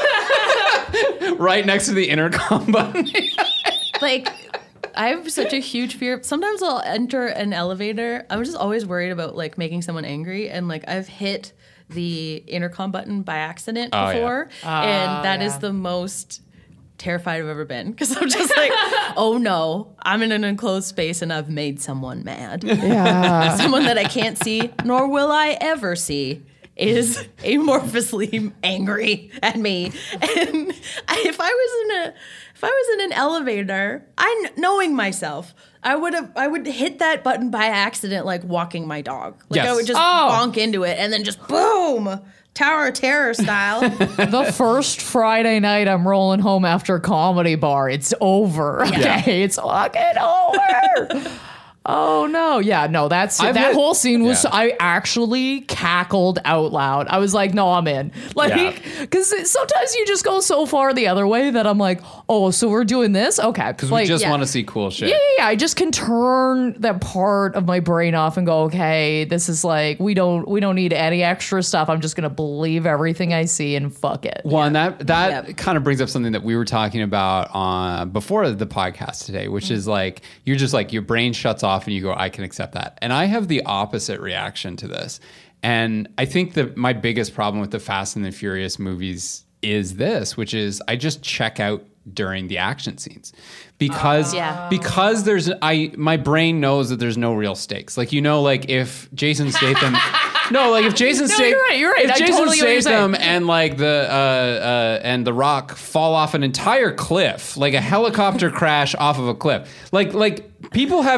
Right next to the intercom button. Like, I have such a huge fear. Sometimes I'll enter an elevator. I'm just always worried about like making someone angry, and like I've hit the intercom button by accident Oh, yeah. before, and that is yeah. the most terrified I've ever been, because I'm just like, oh no, I'm in an enclosed space and I've made someone mad. Yeah. Someone that I can't see, nor will I ever see, is amorphously angry at me. And I, if I was in a if I was in an elevator, I knowing myself, I would have I would hit that button by accident, like walking my dog. Like Yes. I would just Oh. bonk into it and then just boom, Tower of Terror style. The first Friday night I'm rolling home after a comedy bar, it's over. Okay, Yeah. it's fucking over. Oh no, yeah, no, that's I've that had- whole scene was. yeah. I actually cackled out loud. I was like, no, I'm in. Like, because sometimes you just go so far the other way that I'm like, oh, so we're doing this, okay? Because like, we just yeah. want to see cool shit. yeah, yeah, yeah. I just can turn that part of my brain off and go, okay, this is like we don't we don't need any extra stuff. I'm just gonna believe everything I see and fuck it. Well, and that that Yep. kind of brings up something that we were talking about on before the podcast today, which is like you're just like your brain shuts off and you go, I can accept that. And I have the opposite reaction to this. And I think that my biggest problem with the Fast and the Furious movies is this, which is I just check out during the action scenes because Yeah. because there's I my brain knows that there's no real stakes. Like, you know, like if Jason Statham no, like if Jason No, Statham you're right, you're right. if I Jason totally get what you're Statham saying. and like the uh, uh, and the Rock fall off an entire cliff, like a helicopter crash off of a cliff. Like like people haven't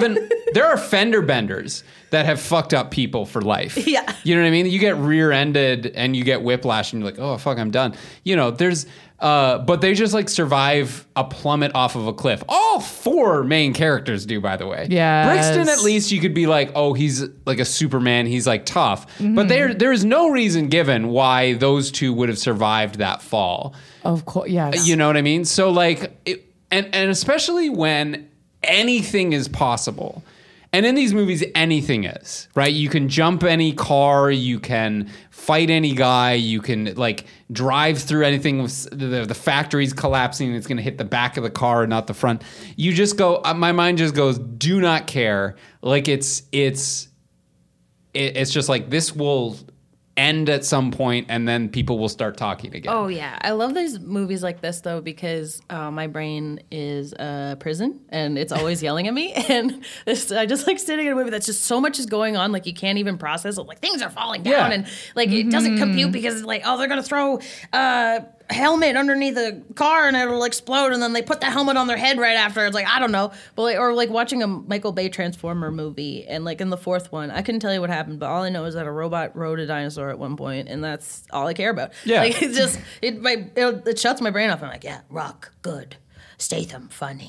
there are fender benders that have fucked up people for life. Yeah. You know what I mean? You get rear-ended and you get whiplash and you're like, oh, fuck, I'm done. You know, there's, uh, but they just like survive a plummet off of a cliff. All four main characters do, by the way. Yes. Brixton, at least you could be like, oh, he's like a Superman. He's like tough. Mm-hmm. But there, there is no reason given why those two would have survived that fall. Of course, yes. You know what I mean? So like, it, and, and especially when anything is possible. And in these movies, anything is, right? You can jump any car, you can fight any guy, you can like drive through anything. With the, the factory's collapsing, it's going to hit the back of the car, not the front. You just go, uh, my mind just goes, do not care. Like it's, it's, it, it's just like this will end at some point and then people will start talking again. Oh yeah, I love these movies like this though because uh, my brain is a prison and it's always yelling at me. And this, I just like sitting in a movie that's just so much is going on, like you can't even process it. Like things are falling down, Yeah. and like it doesn't compute because it's like, oh, they're gonna throw uh, a helmet underneath the car and it'll explode, and then they put the helmet on their head right after. It's like I don't know, but like, or like watching a Michael Bay Transformer movie, and like in the fourth one, I couldn't tell you what happened, but all I know is that a robot rode a dinosaur at one point, and that's all I care about. Yeah. Like it just it my it, it shuts my brain off. I'm like, yeah, Rock, good. Statham, funny.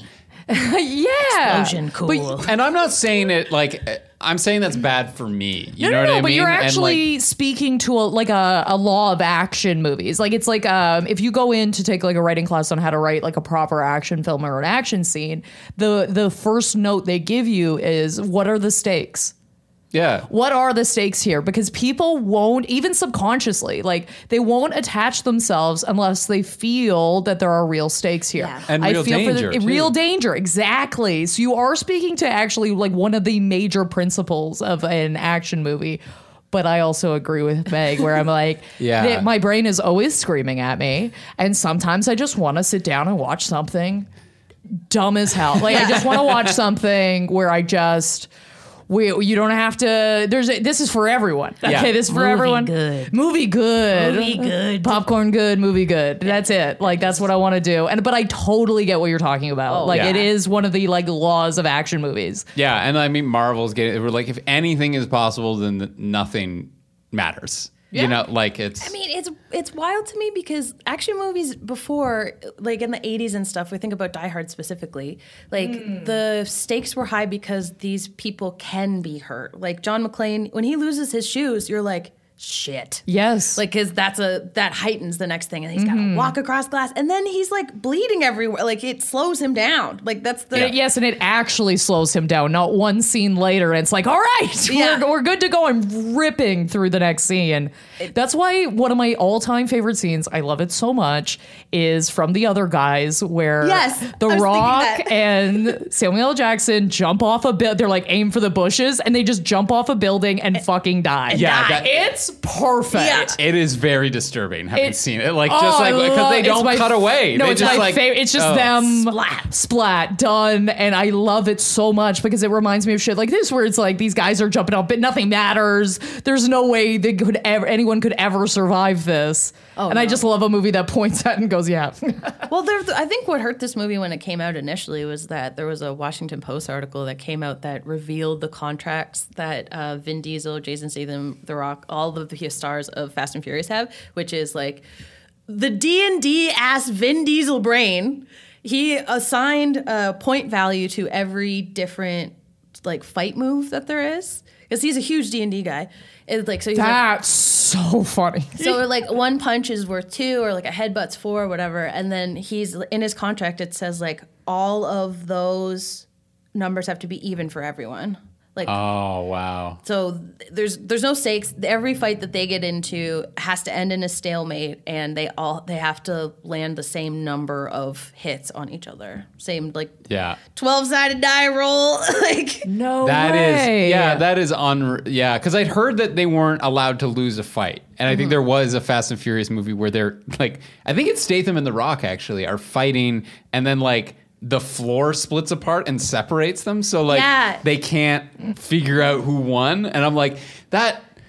yeah. Explosion, cool. But, And I'm not saying it like, I'm saying that's bad for me. You no, know no, what no, I mean? but you're And, actually like, speaking to a, like a, a law of action movies. Like it's like um, if you go in to take like a writing class on how to write like a proper action film or an action scene, the the first note they give you is what are the stakes? yeah. What are the stakes here? Because people won't, even subconsciously, like they won't attach themselves unless they feel that there are real stakes here. Yeah. And I real feel danger, for the, too. real danger, exactly. So you are speaking to actually like one of the major principles of an action movie. But I also agree with Meg, where I'm like, Yeah. that my brain is always screaming at me, and sometimes I just want to sit down and watch something dumb as hell. Like I just want to watch something where I just. We, you don't have to. There's a, this is for everyone. Okay, Yeah. this is for Movie everyone. good. Movie good. Movie good. Popcorn good. Movie good. That's it. Like that's what I want to do. And but I totally get what you're talking about. Oh, like yeah. it is one of the like laws of action movies. Yeah. And I mean, Marvel's getting, we're like, if anything is possible, then nothing matters. Yeah. You know, like it's. I mean, it's it's wild to me because action movies before, like in the eighties and stuff, we think about Die Hard specifically. Like the stakes were high because these people can be hurt. Like John McClane, when he loses his shoes, you're like, shit. Yes. Like, cause that's a that heightens the next thing, and he's got to walk across glass, and then he's like bleeding everywhere. Like it slows him down. Like that's the And it- yes, and it actually slows him down. Not one scene later, and it's like, all right, Yeah. we're, we're good to go. I'm ripping through the next scene. That's why one of my all-time favorite scenes, I love it so much, is from The Other Guys, where Yes, The I was Rock thinking that. and Samuel L. Jackson jump off a building. They're like aim for the bushes, and they just jump off a building and fucking die. Yeah, Die. that- it's perfect. Yeah. It is very disturbing having It- seen it. Like, Oh, just like, I because love- they it's don't my- cut away. No, they it's just my like, favorite. It's just oh. them Splat. splat done, and I love it so much because it reminds me of shit like this, where it's like these guys are jumping up, but nothing matters. There's no way they could ever, anyone could ever survive this. Oh, and I no. just love a movie that points at and goes, yeah. Well, there, I think what hurt this movie when it came out initially was that there was a Washington Post article that came out that revealed the contracts that uh, Vin Diesel, Jason Statham, The Rock, all of the stars of Fast and Furious have, which is like the D and D ass Vin Diesel brain. He assigned a point value to every different like fight move that there is because he's a huge D and D guy. It's like so he's like, That's so funny. so like one punch is worth two, or like a headbutt's four, or whatever. And then he's in his contract. It says like all of those numbers have to be even for everyone. Like Oh, wow. so, th- there's there's no stakes. Every fight that they get into has to end in a stalemate, and they all they have to land the same number of hits on each other. Same like Yeah. twelve sided die roll. Like No That is, way. yeah, that is un, yeah, because I'd heard that they weren't allowed to lose a fight, and I think there was a Fast and Furious movie where they're like, I think it's Statham and The Rock actually are fighting, and then like the floor splits apart and separates them, so like Yeah. they can't figure out who won, and I'm like that.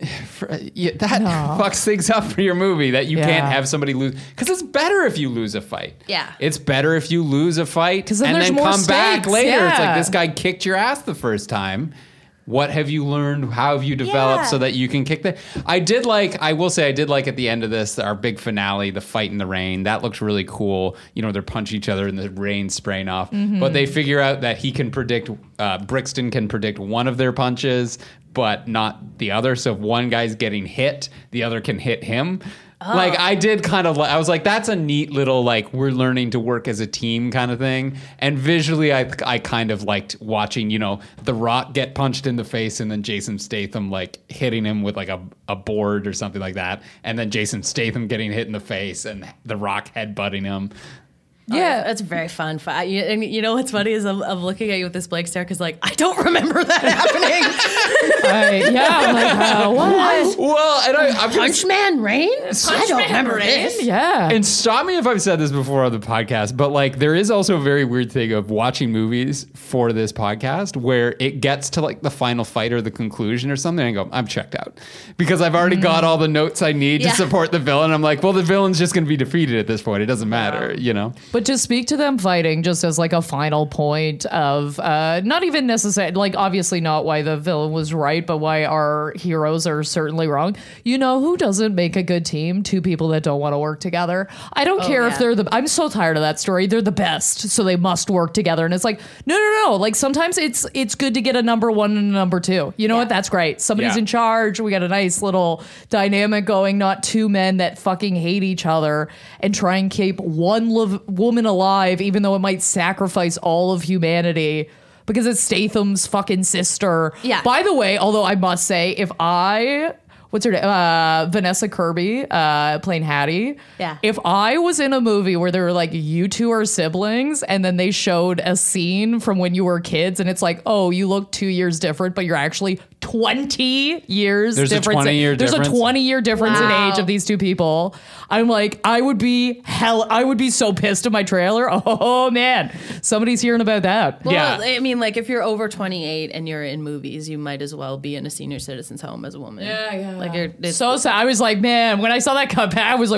For, yeah, that No. fucks things up for your movie that you Yeah. can't have somebody lose. Because it's better if you lose a fight. Yeah. It's better if you lose a fight 'Cause then and there's then more come back stakes, later. It's like, yeah. this guy kicked your ass the first time. What have you learned? How have you developed Yeah. so that you can kick the... I did like, I will say I did like at the end of this, our big finale, the fight in the rain. That looked really cool. You know, they punch each other and the rain spraying off. Mm-hmm. But they figure out that he can predict, uh, Brixton can predict one of their punches, but not the other. So if one guy's getting hit, the other can hit him. Like, I did kind of, li- I was like, that's a neat little, like, we're learning to work as a team kind of thing. And visually, I, I kind of liked watching, you know, The Rock get punched in the face and then Jason Statham, like, hitting him with, like, a, a board or something like that. And then Jason Statham getting hit in the face and The Rock headbutting him. Yeah. That's very fun. Fi- you- And you know what's funny is I'm, I'm looking at you with this blank stare because, like, I don't remember that happening. I, yeah. I'm like, uh, what? Well, and I, I'm gonna- Punch Man Rain? I don't remember this. Yeah. And stop me if I've said this before on the podcast, but like there is also a very weird thing of watching movies for this podcast where it gets to like the final fight or the conclusion or something and I go, I'm checked out. Because I've already got all the notes I need Yeah. to support the villain. I'm like, well, the villain's just going to be defeated at this point. It doesn't matter, you know? But to speak to them fighting just as like a final point of uh, not even necessarily, like obviously not why the villain was right, but why our heroes are certainly wrong. You know who doesn't make a good team? Two people that don't want to work together. I don't care if yeah. they're the, I'm so tired of that story. They're the best, so they must work together. And it's like, no, no, no. Like sometimes it's, it's good to get a number one and a number two. You know what? That's great. Somebody's Yeah. in charge. We got a nice little dynamic going, not two men that fucking hate each other and try and keep one lo- woman alive, even though it might sacrifice all of humanity because it's Statham's fucking sister. Yeah. By the way, although I must say, if I, what's her name? Uh, Vanessa Kirby, uh, playing Hattie. Yeah. If I was in a movie where they were like, you two are siblings, and then they showed a scene from when you were kids, and it's like, oh, you look two years different, but you're actually twenty years There's a difference. twenty year There's difference? a twenty year difference Wow. in age of these two people. I'm like, I would be hell, I would be so pissed at my trailer. Oh man, somebody's hearing about that. Well, Yeah. I mean, like, if you're over twenty-eight and you're in movies, you might as well be in a senior citizen's home as a woman. Yeah, yeah. Like, you're, it's, So sad. I was like, man, when I saw that cut back, I was like,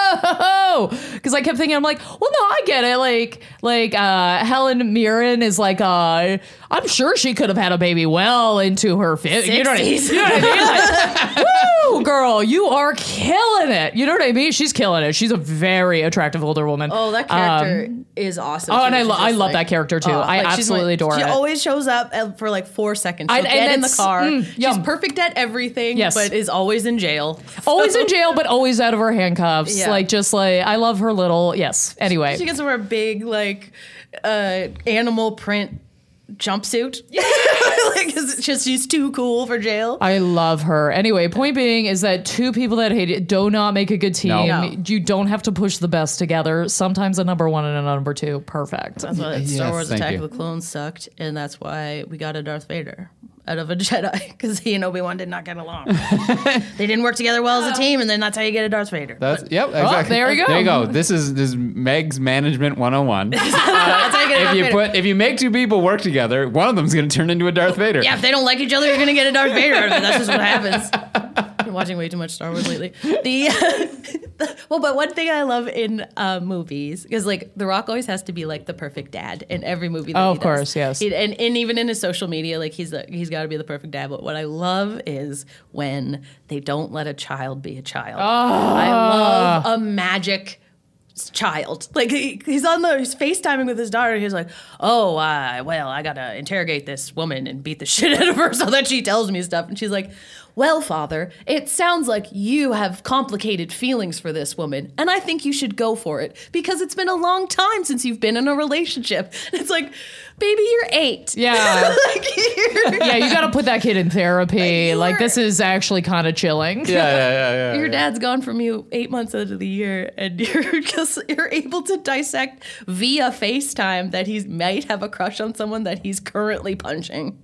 whoa, because I kept thinking, I'm like, well, no, I get it. Like, like uh, Helen Mirren is like, uh, I'm sure she could have had a baby well into her fifties. You know what I mean? sixties. You know what I mean? Like, woo, girl, you are killing it. You know what I mean? She's killing it. She's a very attractive older woman. Oh, that character is awesome. oh, too. and I She's lo- I just love like- that character, too. I she's absolutely like- adore She it. always shows up uh, for like four seconds. I- She'll and get in the that's- car. mm, She's yum. perfect at everything, Yes. but is always in jail. Always in jail, but always out of her handcuffs. Yeah. Like, just like, I love her little, yes. Anyway. She gets to wear a big like uh, animal print jumpsuit. Like, 'cause it's just she's too cool for jail. I love her. Anyway, point being is that two people that hate it do not make a good team. No. No. You don't have to push the best together. Sometimes a number one and a number two. Perfect. That's why Yes, Star Wars thank Attack you. of the Clones sucked, and that's why we got a Darth Vader out of a Jedi, because he and Obi-Wan did not get along. They didn't work together well as a team, and then that's how you get a Darth Vader. That's, yep, exactly. there we go. There you go. This is this is Meg's Management one oh one. That's how you get a If Darth you Vader. put if you make two people work together, one of them's going to turn into a Darth Vader. Yeah, if they don't like each other, you're gonna get a Darth Vader out of it. That's just what happens. I've been watching way too much Star Wars lately. The, the well, but one thing I love in uh, movies, because like The Rock always has to be like the perfect dad in every movie. That Oh, he of does. course, yes. He- and and even in his social media, like he's the, he's got to be the perfect dad. But what I love is when they don't let a child be a child. I love a magic child. Like he, he's on the he's FaceTiming with his daughter. He's like, "Oh, uh, well, I gotta interrogate this woman and beat the shit out of her so that she tells me stuff." And she's like, "Well, father, it sounds like you have complicated feelings for this woman, and I think you should go for it because it's been a long time since you've been in a relationship." And it's like, baby, you're eight. Yeah. like, you're, Yeah, you got to put that kid in therapy. Like, Like, you're- this is actually kind of chilling. yeah, yeah, yeah. yeah, Your yeah. dad's gone from you eight months out of the year, and you're just you're able to dissect via FaceTime that he might have a crush on someone that he's currently punching.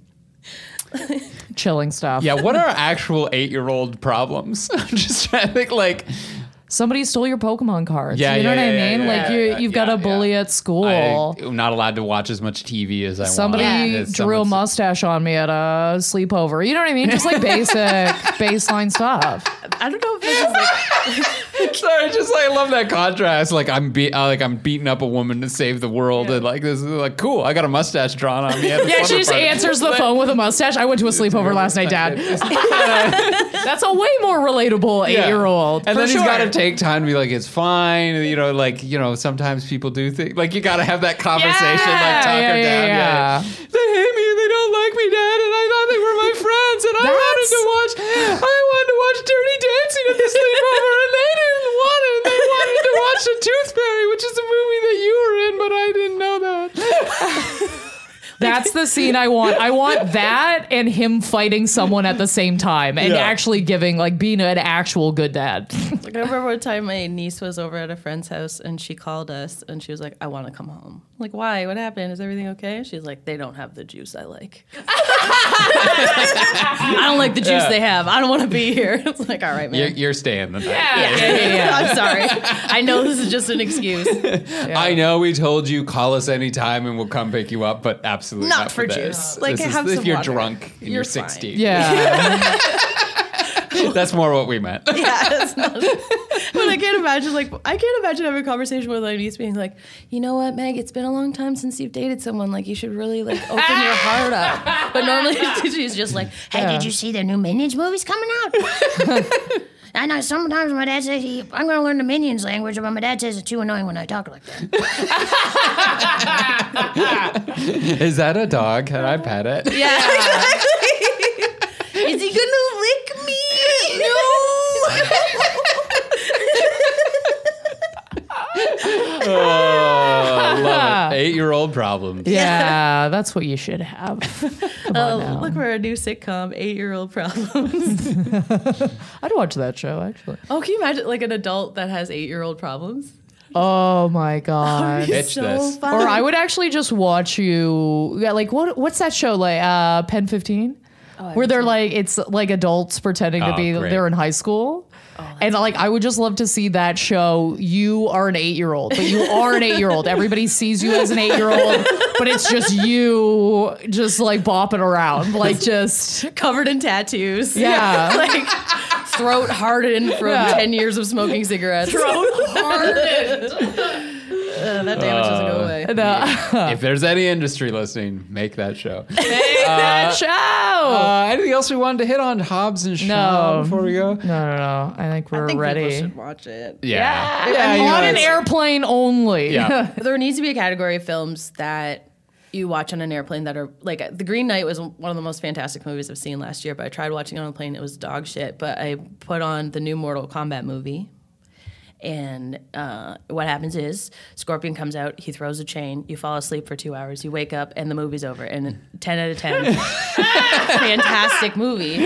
Chilling stuff. Yeah, what are actual eight-year-old problems? I'm just trying to think, like, Somebody stole your Pokemon cards. Yeah, you know yeah, what yeah, I yeah, mean? yeah, like yeah, you, yeah, you've got yeah, a bully yeah. at school. I'm not allowed to watch as much T V as I Somebody want. Yeah. It's drew a someone's- mustache on me at a sleepover. You know what I mean? Just like basic, baseline stuff. I don't know if this is like Sorry, just like I love that contrast. Like I'm be- uh, like I'm beating up a woman to save the world, and like this is like cool. I got a mustache drawn on me. at the Yeah, she slumber just party. answers the phone with a mustache. I went to a sleepover last night, Dad. That's a way more relatable Yeah. eight-year-old. And for then he's sure. got to take time to be like, it's fine. You know, like, you know, sometimes people do things. Like, you got to have that conversation, Yeah, like, talk yeah, her yeah, down. yeah. They hate me and they don't like me, Dad. And I thought they were my friends. And I wanted to watch, I wanted to watch Dirty Dancing at the sleepover. And they didn't want it. And they wanted to watch The Tooth Fairy, which is a movie that you were in, but I didn't know that. That's the scene I want. I want that and him fighting someone at the same time and Yeah. actually giving, like, being an actual good dad. Like, I remember one time my niece was over at a friend's house and she called us and she was like, I want to come home. I'm like, why? What happened? Is everything okay? She's like, they don't have the juice I like. I don't like the juice Yeah. they have. I don't want to be here. It's like, all right, You're, man. you're staying the night. Yeah, yeah, yeah, yeah. I'm sorry. I know this is just an excuse. I know we told you, call us anytime and we'll come pick you up, but absolutely not, Not for this. juice. Like, This is have if some you're water. drunk and you're, You're fine. sixteen. Yeah. That's more what we meant. Yeah, it's not. But I can't imagine, like, I can't imagine having a conversation with my niece being like, you know what, Meg, it's been a long time since you've dated someone. Like, you should really, like, open your heart up. But normally she's just like, hey, Yeah. did you see the new Minions movies coming out? I know sometimes my dad says, he, I'm going to learn the Minions language, but my dad says it's too annoying when I talk like that. Is that a dog? Can I pet it? Yeah, exactly. Is he going to lick me? No. Oh, love it. Eight-year-old problems. Yeah, that's what you should have. Come on Oh, now. look for a new sitcom, Eight-Year-Old Problems. I'd watch that show, actually. Oh, can you imagine, like, an adult that has eight-year-old problems? Oh, my God. Pitch this. fun. Or I would actually just watch you. Yeah, like what? What's that show like? Uh, Pen fifteen, where they're like it's like adults pretending to Oh, be great. they're in high school. And like I would just love to see that show. You are an eight year old, but you are an eight year old. Everybody sees you as an eight year old, but it's just you, just like bopping around, like just covered in tattoos. Yeah. like throat hardened from Yeah. ten years of smoking cigarettes. throat hardened. Uh, that damage doesn't go away. No. If there's any industry listening, make that show. that show. Uh, anything else we wanted to hit on Hobbs and Shaw No. before we go? no, no, no. I think we're I think ready. people should watch it. Yeah. Yeah, you know, on an it's- airplane only. Yeah. There needs to be a category of films that you watch on an airplane that are like The Green Knight was one of the most fantastic movies I've seen last year, but I tried watching it on a plane. It was dog shit. But I put on the new Mortal Kombat movie. And uh, what happens is Scorpion comes out, he throws a chain, you fall asleep for two hours, you wake up, and the movie's over. And ten out of ten. Fantastic movie.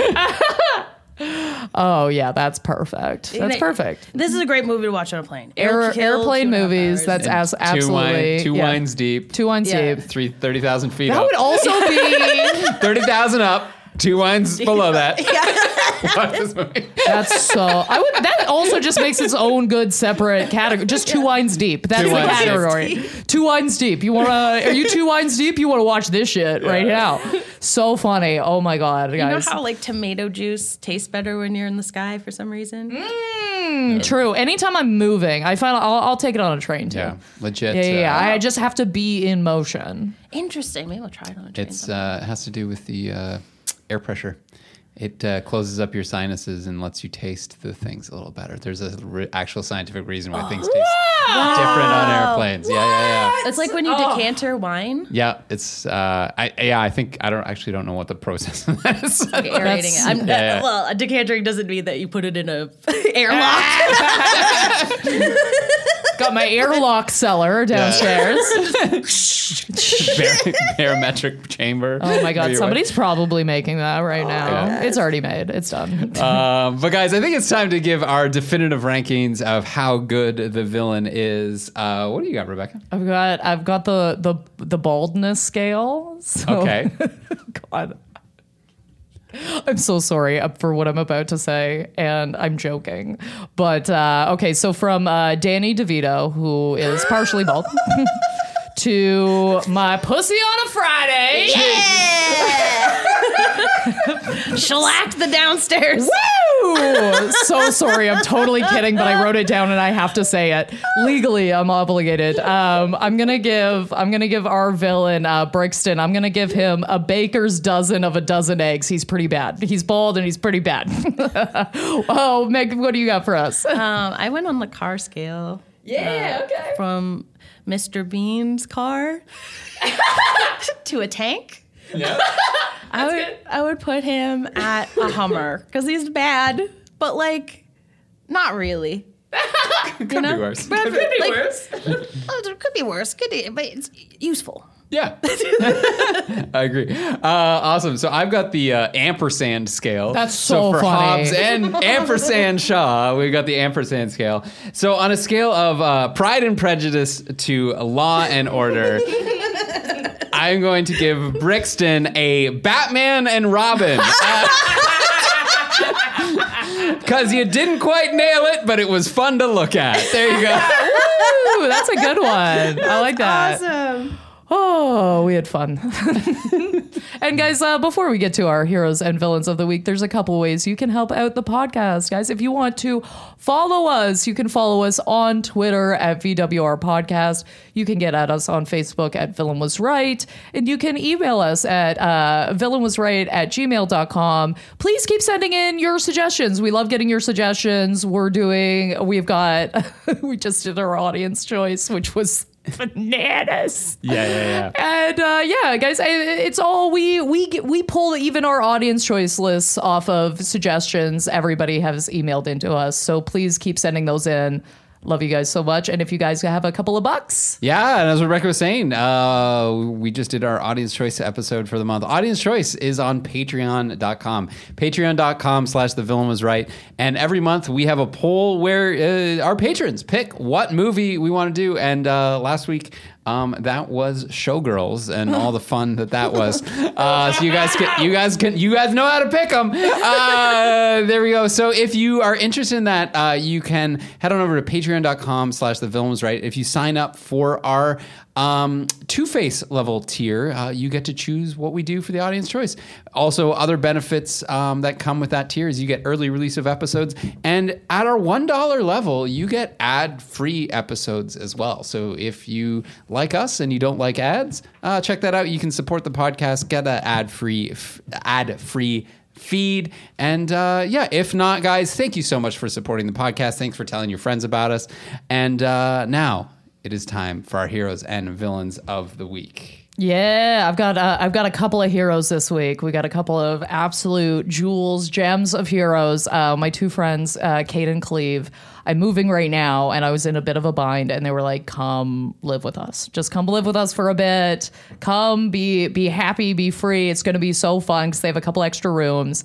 Oh yeah, that's perfect. That's it- perfect. This is a great movie to watch on a plane. Air, It'll kill airplane two and a half movies. hours. That's as, Two, absolutely wine, two yeah. wines deep. Two wines Yeah. deep. Three, thirty thousand feet That up. would also be. thirty thousand up. Two wines below that. Watch this movie. That's so. I would. That also just makes its own good separate category. Just two wines deep. That's Two the wines deep. category. Two wines deep. You wanna? Are you two wines deep? You want to watch this shit right now? So funny. Oh my god, You know guys. how like tomato juice tastes better when you're in the sky for some reason? Mm, True. Anytime I'm moving, I find I'll, I'll take it on a train too. Yeah, legit. Yeah, yeah, yeah. uh, I just have to be in motion. Interesting. Maybe I'll try it on a train. It's sometime. uh, it has to do with the uh, air pressure. It uh, closes up your sinuses and lets you taste the things a little better. There's a re- actual scientific reason why things taste different on airplanes. Yeah, yeah, yeah. It's like when you decanter wine, Yeah, it's uh, I yeah. I think I don't actually don't know what the process of that is. like aerating it. I'm, Yeah, yeah. Well, a decantering doesn't mean that you put it in a airlock. Got my airlock cellar downstairs. Bar- barometric chamber. Oh my Where god, you're- somebody's probably making that right now. yeah. It's already made. It's done. Um, but guys, I think it's time to give our definitive rankings of how good the villain is. Uh, what do you got, Rebecca? I've got I've got the the the baldness scale. So, Okay. God. I'm so sorry for what I'm about to say, and I'm joking. But, uh, okay, so from uh, Danny DeVito, who is partially bald, to my pussy on a Friday. Yeah! Shellacked the downstairs. Woo! So sorry, I'm totally kidding, but I wrote it down and I have to say it. Legally, I'm obligated. Um, I'm gonna give I'm gonna give our villain, uh, Brixton, I'm gonna give him a baker's dozen of a dozen eggs. He's pretty bad. He's bald and he's pretty bad. Oh, Meg, what do you got for us? Um, I went on the car scale. Yeah, uh, okay. From Mister Bean's car to a tank. Yeah. I would good. I would put him at a Hummer because he's bad, but like not really. Could You know? be worse. But, Could be like, worse. oh, it could be worse. Could be, but it's useful. Yeah. I agree. Uh, awesome. So I've got the uh, ampersand scale. That's so for funny. Hobbs and ampersand Shaw, we've got the ampersand scale. So on a scale of uh, Pride and Prejudice to Law and Order, I'm going to give Brixton a Batman and Robin. Because you didn't quite nail it, but it was fun to look at. There you go. Ooh, that's a good one. I like that. Awesome. Oh, we had fun. And guys, uh, before we get to our heroes and villains of the week, there's a couple ways you can help out the podcast. Guys, if you want to follow us, you can follow us on Twitter at V W R Podcast. You can get at us on Facebook at Villain Was Right. And you can email us at uh, villainwasright at gmail dot com. Please keep sending in your suggestions. We love getting your suggestions. We're doing, we've got, we just did our audience choice, which was bananas. Yeah, yeah, yeah. And uh, yeah, guys, I, it's all we we get- we pull even our audience choice lists off of suggestions everybody has emailed into us. So please keep sending those in. Love you guys so much. And if you guys have a couple of bucks, Yeah, and as Rebecca was saying, uh, we just did our Audience Choice episode for the month. Audience Choice is on patreon dot com. patreon dot com slash the villain was right. And every month we have a poll where uh, our patrons pick what movie we want to do. And uh, last week, um, that was Showgirls and all the fun that that was. Uh, so you guys can, you guys can, you guys know how to pick them. Uh, there we go. So if you are interested in that, uh, you can head on over to patreon dot com slash the villain was right. If you sign up for our um, Two-Face level tier, uh, you get to choose what we do for the audience choice. Also, other benefits um, that come with that tier is you get early release of episodes. And at our one dollar level, you get ad-free episodes as well. So if you like us and you don't like ads, uh, check that out. You can support the podcast, get an ad-free, f- ad-free feed. And uh, yeah, if not, guys, thank you so much for supporting the podcast. Thanks for telling your friends about us. And uh, now it is time for our heroes and villains of the week. yeah, I've got uh, I've got a couple of heroes this week. We got a couple of absolute jewels, gems of heroes. Uh, my two friends, uh, Kate and Cleve. I'm moving right now, and I was in a bit of a bind, and they were like, "Come live with us. Just come live with us for a bit. Come, be be happy, be free. It's going to be so fun because they have a couple extra rooms."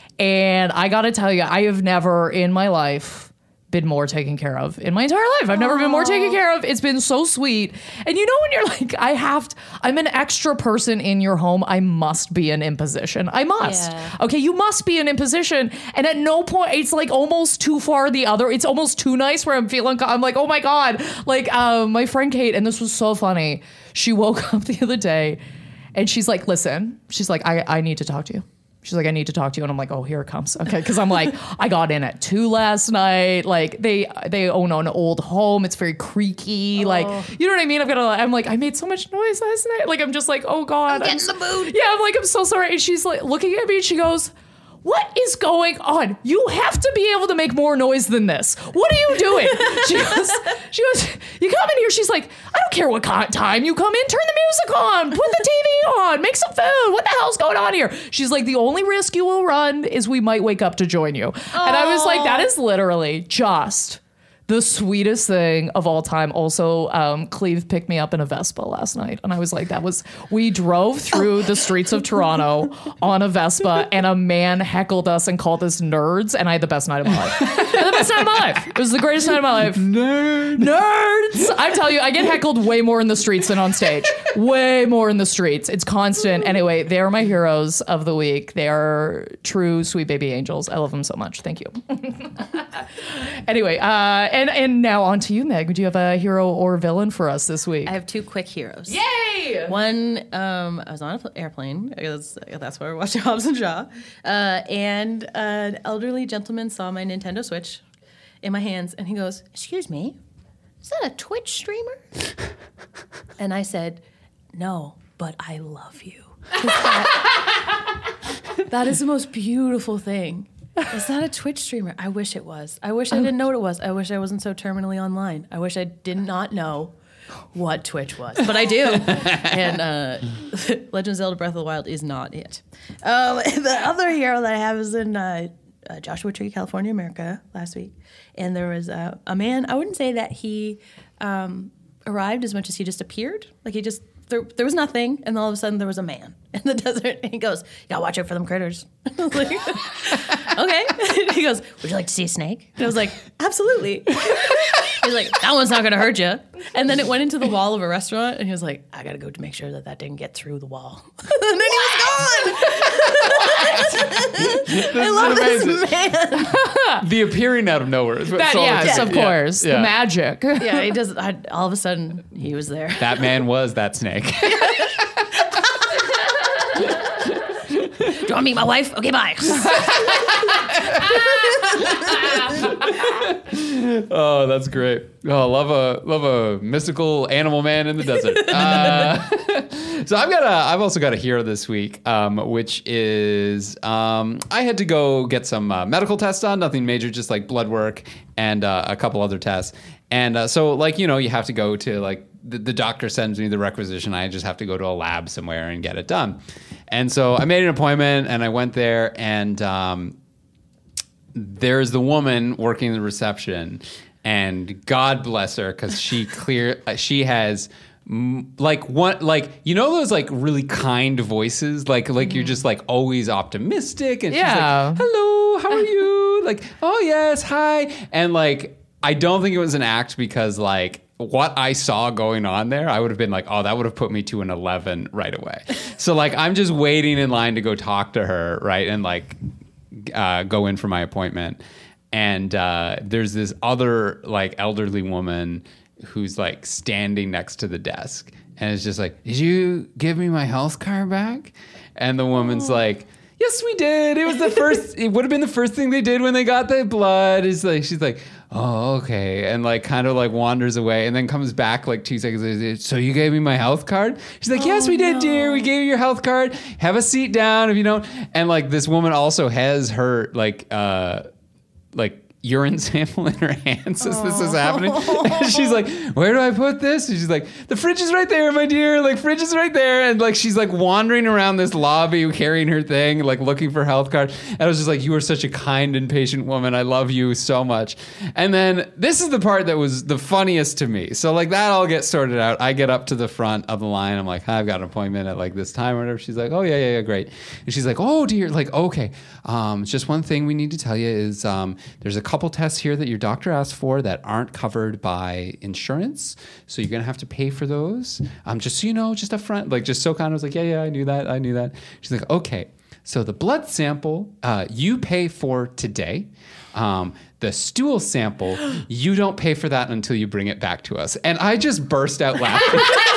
And I got to tell you, I have never in my life been more taken care of in my entire life. I've never been more taken care of. It's been so sweet. And you know, when you're like, I have to, I'm an extra person in your home. I must be an imposition. I must. Yeah. Okay. You must be an imposition. And at no point, it's like almost too far the other. It's almost too nice where I'm feeling, I'm like, oh my God. Like um, my friend Kate, and this was so funny. She woke up the other day and she's like, listen, she's like, I, I need to talk to you. She's like, I need to talk to you. And I'm like, oh, here it comes. Okay. Because I'm like, I got in at two last night. Like they they own an old home. It's very creaky. Like, you know what I mean? I'm gonna, I'm like, I made so much noise last night. Like, I'm just like, oh God. I'm getting so- the mood. Yeah, I'm like, I'm so sorry. And she's like looking at me and she goes, what is going on? You have to be able to make more noise than this. What are you doing? She goes, she goes, you come in here. She's like, I don't care what co- time you come in. Turn the music on. Put the T V on. Make some food. What the hell's going on here? She's like, the only risk you will run is we might wake up to join you. And I was like, that is literally just the sweetest thing of all time. Also, um, Cleve picked me up in a Vespa last night, and I was like, that was, we drove through the streets of Toronto on a Vespa, and a man heckled us and called us nerds, and I had the best night of my life. I had the best night of my life. It was the greatest night of my life. Nerd. Nerds! I tell you, I get heckled way more in the streets than on stage. Way more in the streets. It's constant. Anyway, they are my heroes of the week. They are true sweet baby angels. I love them so much. Thank you. Anyway, uh, and, and now on to you, Meg. Would you have a hero or villain for us this week? I have two quick heroes. Yay! One, um, I was on an airplane. Because that's where we're watching Hobbs and Shaw. Uh, and an elderly gentleman saw my Nintendo Switch in my hands, and he goes, "Excuse me, is that a Twitch streamer?" And I said, "No, but I love you." That, that is the most beautiful thing. Is that a Twitch streamer? I wish it was. I wish I didn't know what it was. I wish I wasn't so terminally online. I wish I did not know what Twitch was, but I do. And uh, Legend of Zelda Breath of the Wild is not it. Um, the other hero that I have is in uh, uh, Joshua Tree, California, America, last week. And there was uh, a man, I wouldn't say that he um, arrived as much as he just appeared. Like he just, there, there was nothing, and all of a sudden there was a man in the desert, and he goes, "You gotta watch out for them critters." I was like, okay. He goes, "Would you like to see a snake?" And I was like, "Absolutely." He's like, "That one's not gonna hurt you." And then it went into the wall of a restaurant, and he was like, "I gotta go to make sure that that didn't get through the wall." And then he was gone. I love this man. The appearing out of nowhere is what That, Solar yes, said. of course. Yeah. The magic. Yeah, he does. I, all of a sudden, he was there. That man was that snake. Do you want to meet my wife? Okay, bye. Oh, that's great. Oh, love a love a mystical animal man in the desert. Uh, so I've got a I've also got a hero this week, um, which is um, I had to go get some uh, medical tests done. Nothing major, just like blood work and uh, a couple other tests. And uh, so, like, you know, you have to go to like the, the doctor sends me the requisition. I just have to go to a lab somewhere and get it done. And so I made an appointment and I went there, and um, there's the woman working the reception, and God bless her, because she clear she has m- like one like you know those like really kind voices, like like mm. you're just like always optimistic, and Yeah. she's like, "Hello, how are you?" Like, "Oh yes, hi," and like I don't think it was an act, because like what I saw going on there, I would have been like, oh, that would have put me to an eleven right away. So like I'm just waiting in line to go talk to her, right, and like uh, go in for my appointment. And uh, there's this other like elderly woman who's like standing next to the desk, and it's just like, "Did you give me my health card back?" And the woman's oh. like, "Yes, we did. It was the first. It would have been the first thing they did when they got the blood." It's like she's like, "Oh, okay," and like kind of like wanders away, and then comes back like two seconds later. "So you gave me my health card?" She's like, "Yes, oh, we did, no. dear. We gave you your health card. Have a seat down if you don't." And like this woman also has her like uh like urine sample in her hands as this is happening. And she's like, "Where do I put this?" And she's like, "The fridge is right there, my dear. Like, fridge is right there." And like she's like wandering around this lobby carrying her thing, like looking for health card. And I was just like, "You are such a kind and patient woman. I love you so much." And then this is the part that was the funniest to me. So like that all gets sorted out. I get up to the front of the line. I'm like, "Hi, I've got an appointment at like this time or whatever." She's like, "Oh yeah, yeah, yeah, great." And she's like, "Oh dear, like okay. Um, just one thing we need to tell you is um, there's a couple tests here that your doctor asked for that aren't covered by insurance, so you're gonna have to pay for those. Um, just so you know, just up front." Like just so kind of was like, "Yeah, yeah, I knew that, I knew that." She's like, "Okay, so the blood sample uh, you pay for today. Um, the stool sample, you don't pay for that until you bring it back to us." And I just burst out laughing.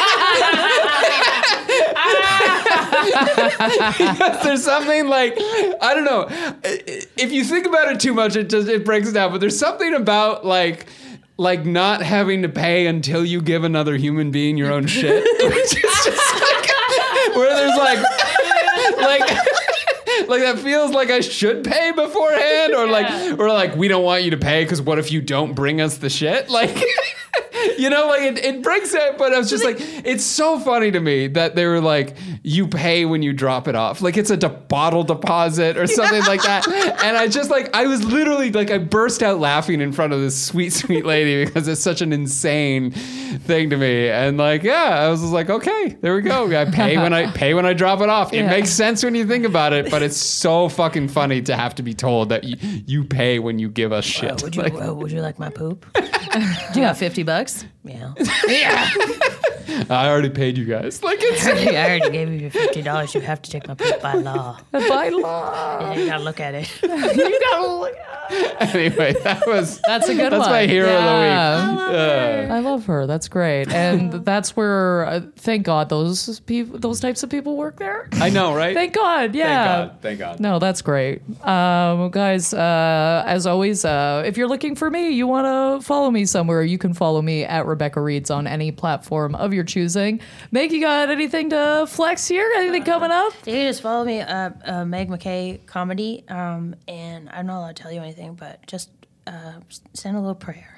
Because there's something like, I don't know, if you think about it too much, it just it breaks down. But there's something about like like not having to pay until you give another human being your own shit, which is just like where there's like like like that feels like I should pay beforehand, or like or like we don't want you to pay because what if you don't bring us the shit? Like You know, like it, it brings it, but I was just like, it's so funny to me that they were like, you pay when you drop it off. Like it's a de- bottle deposit or something like that. And I just like, I was literally like, I burst out laughing in front of this sweet, sweet lady because it's such an insane thing to me. And like, yeah, I was just like, okay, there we go. I pay when I pay when I drop it off. It Yeah. makes sense when you think about it, but it's so fucking funny to have to be told that you, you pay when you give us shit. Uh, would you Like, uh, would you like my poop? Do you got fifty bucks? Yeah. Yeah. I already paid you guys. Like it's I already gave you your fifty dollars. You have to take my poop by law. By law. Yeah, you gotta look at it. You gotta look at anyway. That was That's a good that's one. my hero Yeah. of the week. Uh, I love her. That's great, and that's where, uh, thank God, those people, those types of people work there. I know, right? Thank God. Yeah. Thank God. Thank God. No, that's great. Um, guys, uh, as always, uh, if you're looking for me, you want to follow me somewhere, you can follow me at Rebecca Reeds on any platform of your choosing. Meg, you got anything to flex here? Anything coming up? You can just follow me, uh, uh, Meg McKay Comedy, um, and I'm not allowed to tell you anything, but just uh, s- send a little prayer.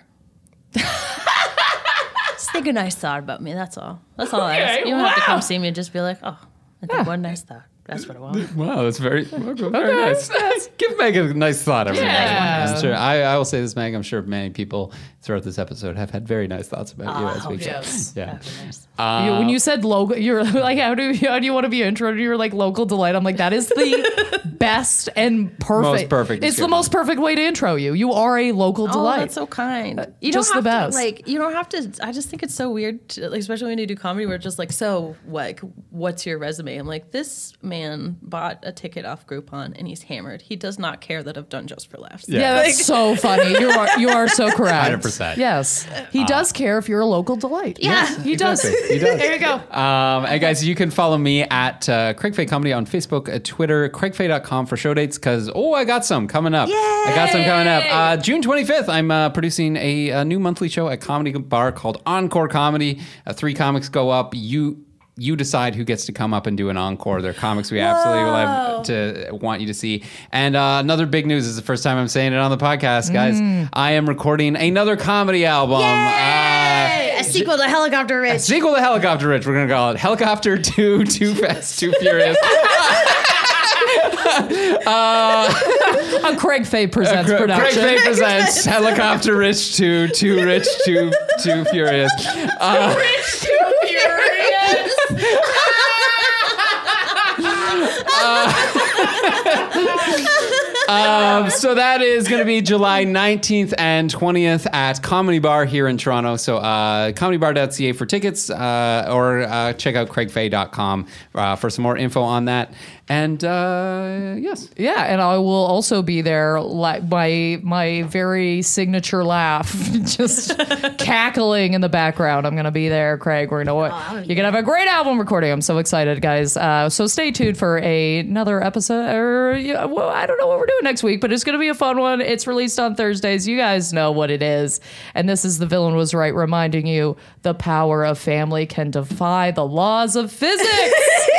Just think a nice thought about me. That's all. That's all I ask. You don't have to wow. come see me. Just be like, oh, I think one nice thought. That's what I want. Wow, that's very, very nice. Give Meg a nice thought every Yeah. now. I'm sure. I, I will say this, Meg. I'm sure many people throughout this episode have had very nice thoughts about you Oh, as we yes. Yeah. That'd be nice. You- when you said local, you're like, how do you, how do you want to be introed? You're like local delight. I'm like, that is the best and perfect. Most perfect It's the description. most perfect way to intro you. You are a local Oh, delight. that's so kind. You just don't the have best. To, like, you don't have to. I just think it's so weird, to, like, especially when you do comedy, where it's just like, so, like, what's your resume? I'm like, this man bought a ticket off Groupon and he's hammered. He does not care that I've done Just for Laughs. Yeah, that's so funny. You are you are so correct. one hundred percent. Yes, he does care if you're a local delight. Yeah. he does. Exactly. He does. There you go. Um, and guys, you can follow me at uh, Craig Fay Comedy on Facebook, uh, Twitter, craig fay dot com for show dates because, oh, I got some coming up. I got some coming up. Uh, June twenty-fifth, I'm uh, producing a, a new monthly show at Comedy Bar called Encore Comedy. Uh, three comics go up. You you decide who gets to come up and do an encore. They're comics we absolutely will have to want you to see. And uh, another big news, this is the first time I'm saying it on the podcast, guys. I am recording another comedy album. Uh, A sequel to Helicopter Rich. Sequel to Helicopter Rich. We're going to call it Helicopter two, Too Fast, Too Furious. A Craig Fay presents Craig production. Fay presents Helicopter Rich two, Too Rich, Too, Too Furious. Uh, Rich too furious. um, so that is going to be July nineteenth and twentieth at Comedy Bar here in Toronto. So uh, comedy bar dot c a for tickets uh, or uh, check out craig fay dot com uh, for some more info on that. And uh, yes. Yeah, and I will also be there, like my my very signature laugh, just cackling in the background. I'm gonna be there, Craig. We're gonna Oh, you're gonna have a great album recording. I'm so excited, guys. Uh, so stay tuned for a, another episode. Or yeah, well, I don't know what we're doing next week, but it's gonna be a fun one. It's released on Thursdays. You guys know what it is, and this is The Villain Was Right, reminding you the power of family can defy the laws of physics.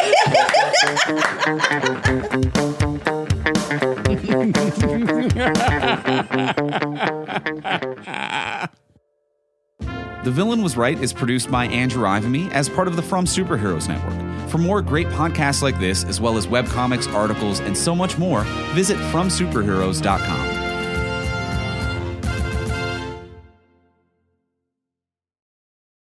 The Villain Was Right is produced by Andrew Ivamy as part of the From Superheroes Network. For more great podcasts like this, as well as webcomics, articles, and so much more, visit from superheroes dot com.